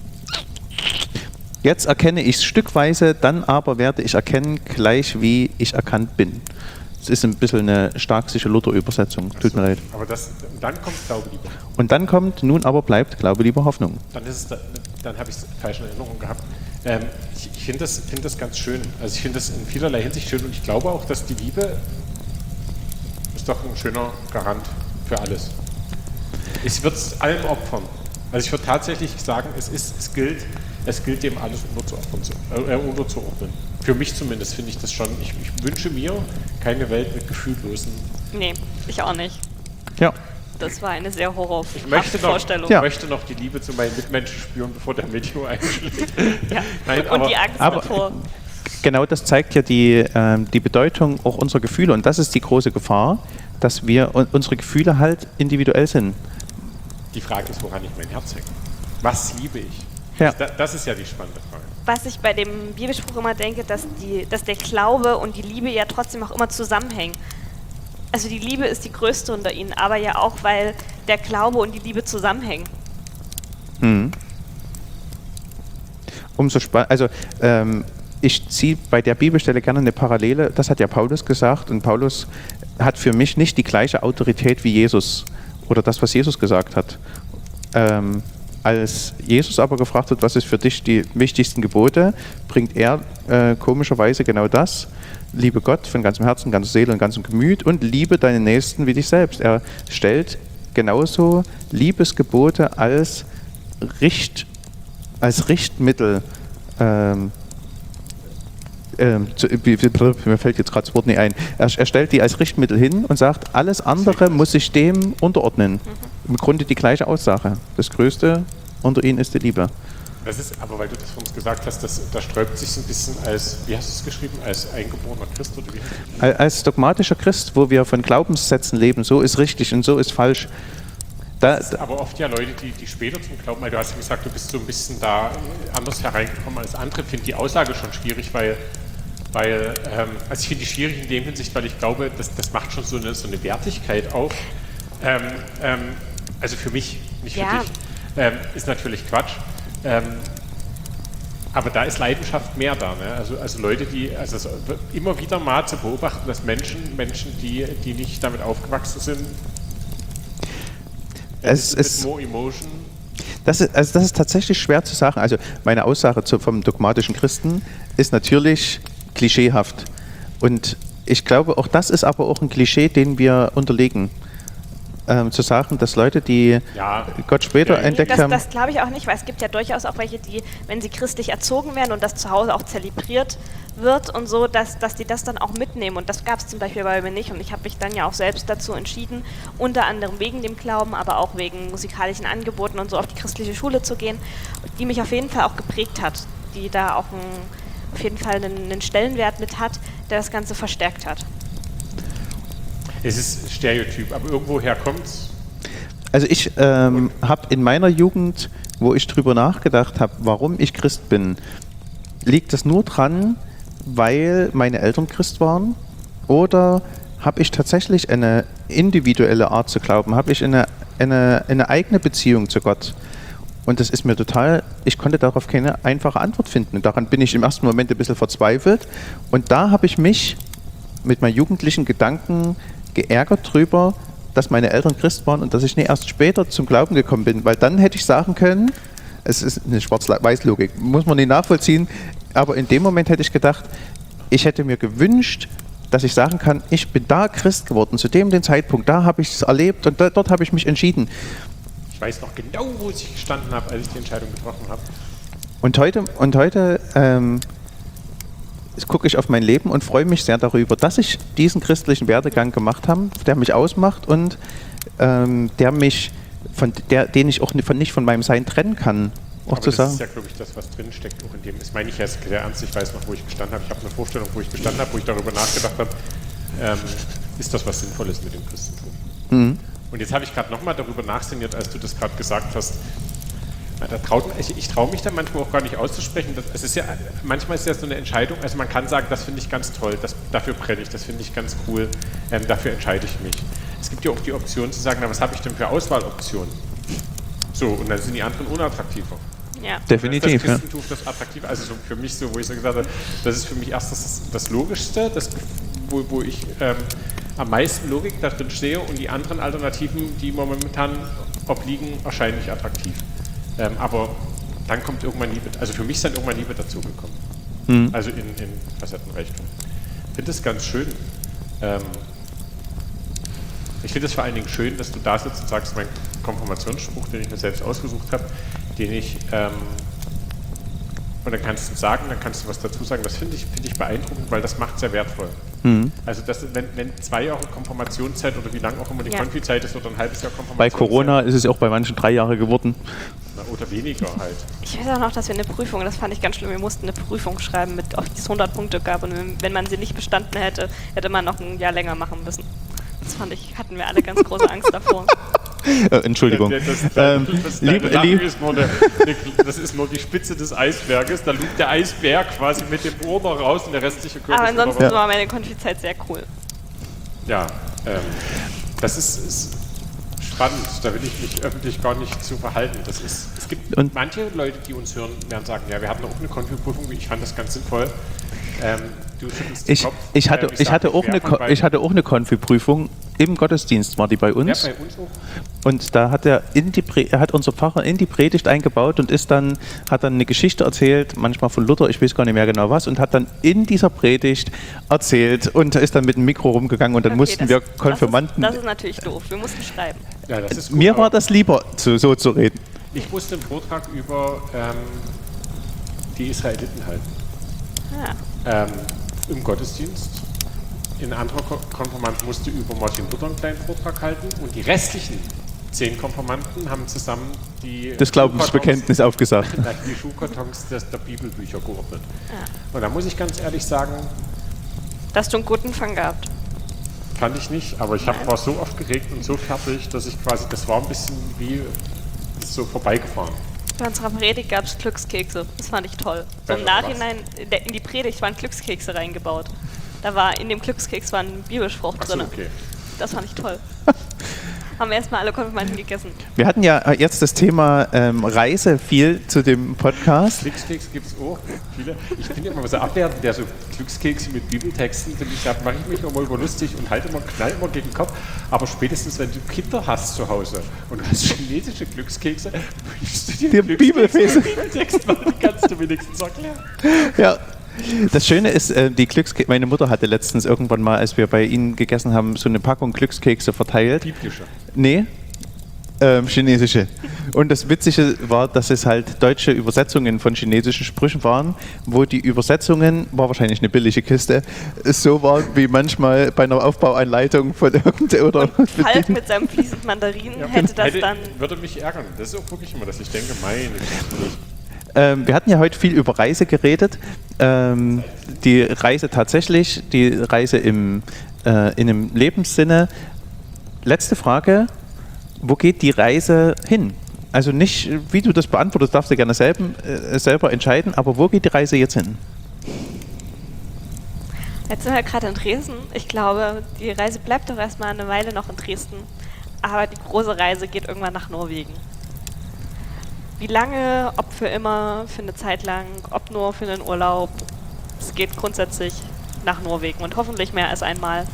Jetzt erkenne ich es stückweise, dann aber werde ich erkennen, gleich wie ich erkannt bin. Das ist ein bisschen eine starksische Luther-Übersetzung, tut mir leid. Aber dann kommt Glaube, Liebe. Und dann kommt, nun aber bleibt Glaube, Liebe, Hoffnung. Dann habe ich es falsch in Erinnerung gehabt. Ich finde das ganz schön. Also ich finde das in vielerlei Hinsicht schön und ich glaube auch, dass die Liebe ist doch ein schöner Garant für alles. Es wird es allem opfern. Also ich würde tatsächlich sagen, es gilt dem alles unterzuordnen. Für mich zumindest finde ich das schon. Ich wünsche mir keine Welt mit gefühllosen. Nee, ich auch nicht. Ja. Das war eine sehr horrorhafte Vorstellung. Ich möchte noch die Liebe zu meinen Mitmenschen spüren, bevor der Meteor einschlägt. Ja. Nein, und die Angst davor. Genau das zeigt ja die Bedeutung auch unserer Gefühle. Und das ist die große Gefahr, dass unsere Gefühle halt individuell sind. Die Frage ist, woran ich mein Herz hänge. Was liebe ich? Ja. Das ist ja die spannende Frage. Was ich bei dem Bibelspruch immer denke, dass der Glaube und die Liebe ja trotzdem auch immer zusammenhängen. Also die Liebe ist die größte unter ihnen, aber ja auch, weil der Glaube und die Liebe zusammenhängen. Umso spannender. Also ich ziehe bei der Bibelstelle gerne eine Parallele. Das hat ja Paulus gesagt und Paulus hat für mich nicht die gleiche Autorität wie Jesus oder das, was Jesus gesagt hat. Als Jesus aber gefragt wird, was ist für dich die wichtigsten Gebote, bringt er komischerweise genau das. Liebe Gott von ganzem Herzen, ganzer Seele und ganzem Gemüt und liebe deinen Nächsten wie dich selbst. Er stellt genauso Liebesgebote als Richtmittel mir fällt jetzt gerade das Wort nicht ein. Er stellt die als Richtmittel hin und sagt, alles andere muss sich dem unterordnen. Im Grunde die gleiche Aussage. Das Größte unter ihnen ist die Liebe. Das ist, aber weil du das von uns gesagt hast, da sträubt sich so ein bisschen als, wie hast du es geschrieben, als eingeborener Christ oder wie? Als dogmatischer Christ, wo wir von Glaubenssätzen leben, so ist richtig und so ist falsch. Aber oft ja Leute, die später zum Glauben, weil du hast ja gesagt, du bist so ein bisschen da anders hereingekommen als andere, finde die Aussage schon schwierig, weil also ich finde die schwierig in dem Hinsicht, weil ich glaube, das macht schon so eine Wertigkeit auf. Also für mich, nicht für dich, ist natürlich Quatsch. Aber da ist Leidenschaft mehr da. Ne? Also Leute, also immer wieder mal zu beobachten, dass Menschen, die nicht damit aufgewachsen sind, es ist more emotion. Das ist tatsächlich schwer zu sagen. Also meine Aussage vom dogmatischen Christen ist natürlich klischeehaft. Und ich glaube, auch das ist aber auch ein Klischee, den wir unterlegen. Zu sagen, dass Leute, die Gott später entdeckt haben... Das glaube ich auch nicht, weil es gibt ja durchaus auch welche, die, wenn sie christlich erzogen werden und das zu Hause auch zelebriert wird und so, dass die das dann auch mitnehmen. Und das gab es zum Beispiel bei mir nicht. Und ich habe mich dann ja auch selbst dazu entschieden, unter anderem wegen dem Glauben, aber auch wegen musikalischen Angeboten und so auf die christliche Schule zu gehen, die mich auf jeden Fall auch geprägt hat, die da auch auf jeden Fall einen Stellenwert mit hat, der das Ganze verstärkt hat. Es ist Stereotyp, aber irgendwoher kommt's. Also ich habe in meiner Jugend, wo ich drüber nachgedacht habe, warum ich Christ bin, liegt das nur dran, weil meine Eltern Christ waren? Oder habe ich tatsächlich eine individuelle Art zu glauben? Habe ich eine eigene Beziehung zu Gott? Und das ist mir ich konnte darauf keine einfache Antwort finden. Und daran bin ich im ersten Moment ein bisschen verzweifelt. Und da habe ich mich mit meinen jugendlichen Gedanken geärgert drüber, dass meine Eltern Christ waren und dass ich nicht erst später zum Glauben gekommen bin, weil dann hätte ich sagen können, es ist eine Schwarz-Weiß-Logik, muss man nicht nachvollziehen, aber in dem Moment hätte ich gedacht, ich hätte mir gewünscht, dass ich sagen kann, ich bin da Christ geworden, zu dem Zeitpunkt, da habe ich es erlebt und dort habe ich mich entschieden. Ich weiß noch genau, wo ich gestanden habe, als ich die Entscheidung getroffen habe. Und heute gucke ich auf mein Leben und freue mich sehr darüber, dass ich diesen christlichen Werdegang gemacht habe, der mich ausmacht und den ich auch nicht von meinem Sein trennen kann. Aber das ist ja, glaube ich, das, was drin steckt, auch in dem. Das meine ich ja sehr ernst. Ich weiß noch, wo ich gestanden habe. Ich habe eine Vorstellung, wo ich gestanden habe, wo ich darüber nachgedacht habe, ist das was Sinnvolles mit dem Christentum? Mhm. Und jetzt habe ich gerade nochmal darüber nachsinniert, als du das gerade gesagt hast. Ich traue mich da manchmal auch gar nicht auszusprechen. Manchmal ist ja so eine Entscheidung, also man kann sagen, das finde ich ganz toll, dafür brenne ich, das finde ich ganz cool, dafür entscheide ich mich. Es gibt ja auch die Option zu sagen, na, was habe ich denn für Auswahloptionen? So, und dann sind die anderen unattraktiver. Ja. Definitiv. Das Christentum, das attraktiv, also so für mich so, wo ich so gesagt habe, das ist für mich erst das Logischste, wo ich am meisten Logik da drin sehe und die anderen Alternativen, die mir momentan obliegen, erscheinen nicht attraktiv. Aber dann kommt irgendwann Liebe, also für mich ist dann irgendwann Liebe dazugekommen. Mhm. Also in Facettenreichtum. Ich finde das ganz schön. Ich finde es vor allen Dingen schön, dass du da sitzt und sagst, mein Konfirmationsspruch, den ich mir selbst ausgesucht habe, und dann kannst du sagen, dann kannst du was dazu sagen, das finde ich beeindruckend, weil das macht es sehr wertvoll. Mhm. Also wenn 2 Jahre Konfirmationszeit oder wie lange auch immer die Konfi-Zeit ist oder ein halbes Jahr Konfirmationszeit. Bei Corona ist es auch bei manchen 3 Jahre geworden. Oder weniger halt. Ich weiß auch noch, dass wir eine Prüfung, das fand ich ganz schlimm, wir mussten eine Prüfung schreiben, auf die es 100 Punkte gab und wenn man sie nicht bestanden hätte, hätte man noch ein Jahr länger machen müssen. Das hatten wir alle ganz große Angst davor. Entschuldigung. Das ist nur die Spitze des Eisberges, da liegt der Eisberg quasi mit dem Ohr noch raus und der restliche Körper. Aber ansonsten war meine Konfizeit sehr cool. Ja, das ist spannend, da will ich mich öffentlich gar nicht zu verhalten. Es gibt manche Leute, die uns hören, werden sagen, ja, wir hatten auch eine Konfi-Prüfung, ich fand das ganz sinnvoll. Ich hatte auch eine Konfi-Prüfung. Im Gottesdienst war die bei uns. Ja, bei uns auch. Und da hat hat unser Pfarrer in die Predigt eingebaut und hat dann eine Geschichte erzählt, manchmal von Luther, ich weiß gar nicht mehr genau was, und hat dann in dieser Predigt erzählt und ist dann mit dem Mikro rumgegangen und dann mussten wir Konfirmanden... Das ist natürlich doof, wir mussten schreiben. Ja, das ist gut, mir war das lieber, so zu reden. Ich musste einen Vortrag über die Israeliten halten. Ja. Im Gottesdienst. Ein anderer Konfirmand musste über Martin Luther einen kleinen Vortrag halten und die restlichen 10 Konfirmanden haben zusammen das Glaubensbekenntnis aufgesagt. Die Schuhkartons der Bibelbücher geordnet. Ja. Und da muss ich ganz ehrlich sagen... Dass du einen guten Fang gehabt. Fand ich nicht, aber ich war so oft geregt und so fertig, dass ich quasi, das war ein bisschen wie so vorbeigefahren. Bei unserer Predigt gab es Glückskekse, das fand ich toll. So im Nachhinein, in die Predigt waren Glückskekse reingebaut. In dem Glückskeks war ein Bibelspruch drin. Okay. Das fand ich toll. Haben wir erstmal alle Konfirmanden gegessen. Wir hatten ja jetzt das Thema Reise viel zu dem Podcast. Glückskeks gibt es auch viele. Ich bin ja immer so abwertend, der so Glückskekse mit Bibeltexten, da mache ich mich nochmal über lustig und knall immer gegen den Kopf. Aber spätestens, wenn du Kinder hast zu Hause und du hast chinesische Glückskekse, wünschst du dir Bibeltext, weil die kannst du wenigstens erklären. Ja. Das Schöne ist, die Glückskekse, meine Mutter hatte letztens irgendwann mal, als wir bei Ihnen gegessen haben, so eine Packung Glückskekse verteilt. Biblische? Nee, chinesische. Und das Witzige war, dass es halt deutsche Übersetzungen von chinesischen Sprüchen waren, wo die Übersetzungen, war wahrscheinlich eine billige Kiste, so waren wie manchmal bei einer Aufbauanleitung von irgendeiner... Falk mit seinem fließend Mandarin würde mich ärgern. Das ist auch wirklich immer, dass ich denke, wir hatten ja heute viel über Reise geredet. Die Reise tatsächlich, die Reise in einem Lebenssinne. Letzte Frage, wo geht die Reise hin? Also nicht, wie du das beantwortest, darfst du gerne selber entscheiden, aber wo geht die Reise jetzt hin? Jetzt sind wir gerade in Dresden. Ich glaube, die Reise bleibt doch erstmal eine Weile noch in Dresden. Aber die große Reise geht irgendwann nach Norwegen. Wie lange, ob für immer, für eine Zeit lang, ob nur für einen Urlaub. Es geht grundsätzlich nach Norwegen und hoffentlich mehr als einmal.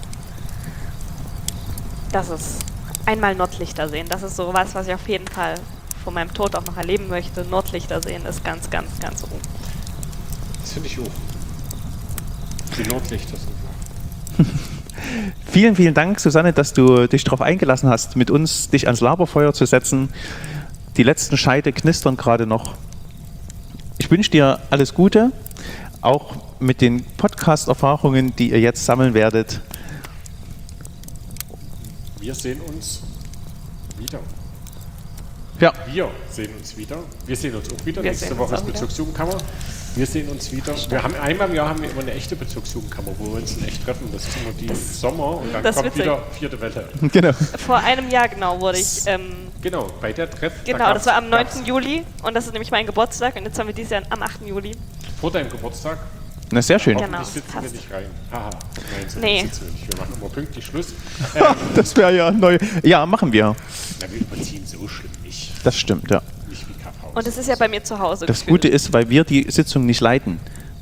Das ist einmal Nordlichter sehen. Das ist so was ich auf jeden Fall vor meinem Tod auch noch erleben möchte. Nordlichter sehen ist ganz, ganz, ganz oben. Das finde ich auch. Die Nordlichter sind Vielen, vielen Dank, Susanne, dass du dich darauf eingelassen hast, mit uns dich ans Laberfeuer zu setzen. Die letzten Scheite knistern gerade noch. Ich wünsche dir alles Gute, auch mit den Podcast-Erfahrungen, die ihr jetzt sammeln werdet. Wir sehen uns wieder. Ja. Wir sehen uns wieder. Wir sehen uns auch wieder. Nächste Woche ist Bezugsjugendkammer. Wir sehen uns wieder. Wir haben einmal im Jahr immer eine echte Bezugsjugendkammer, wo wir uns in echt treffen. Das ist immer die Sommer und dann kommt wieder 4. Welle. Genau. Vor einem Jahr genau wurde ich... genau, bei der Treff. Genau, das war am 9. Juli und das ist nämlich mein Geburtstag und jetzt haben wir dieses Jahr am 8. Juli. Vor deinem Geburtstag? Na, sehr schön. Genau, ich sitze wir nicht rein. Haha, nein, so nee. sitzen wir nicht. Wir machen immer pünktlich Schluss. Das wäre ja neu. Ja, machen wir. Na, wir überziehen so schlimm nicht. Das stimmt, ja. Nicht wie Kaffhaus. Und es ist ja bei mir zu Hause. Das Gute ist, weil wir die Sitzung nicht leiten.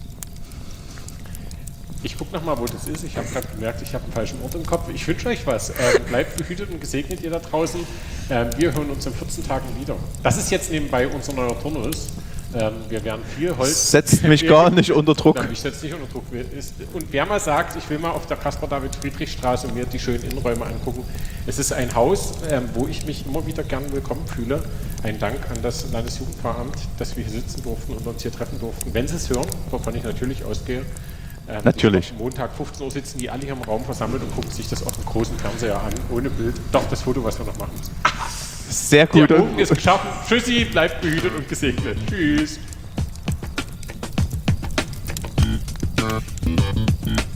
Ich gucke nochmal, wo das ist. Ich habe gerade gemerkt, ich habe einen falschen Ort im Kopf. Ich wünsche euch was. Bleibt behütet und gesegnet, ihr da draußen. Wir hören uns in 14 Tagen wieder. Das ist jetzt nebenbei unser neuer Turnus. Wir werden viel Holz... Setzt mich gar nicht unter Druck. Nein, ich setze nicht unter Druck. Und wer mal sagt, ich will mal auf der Caspar-David-Friedrich-Straße mir die schönen Innenräume angucken. Es ist ein Haus, wo ich mich immer wieder gern willkommen fühle. Ein Dank an das Landesjugendpfarramt, dass wir hier sitzen durften und uns hier treffen durften. Wenn Sie es hören, wovon ich natürlich ausgehe. Natürlich. Montag 15 Uhr sitzen die alle hier im Raum versammelt und gucken sich das auf dem großen Fernseher an, ohne Bild. Doch, das Foto, was wir noch machen müssen. Sehr gut. Der Bogen ist geschaffen. Tschüssi, bleibt behütet und gesegnet. Tschüss.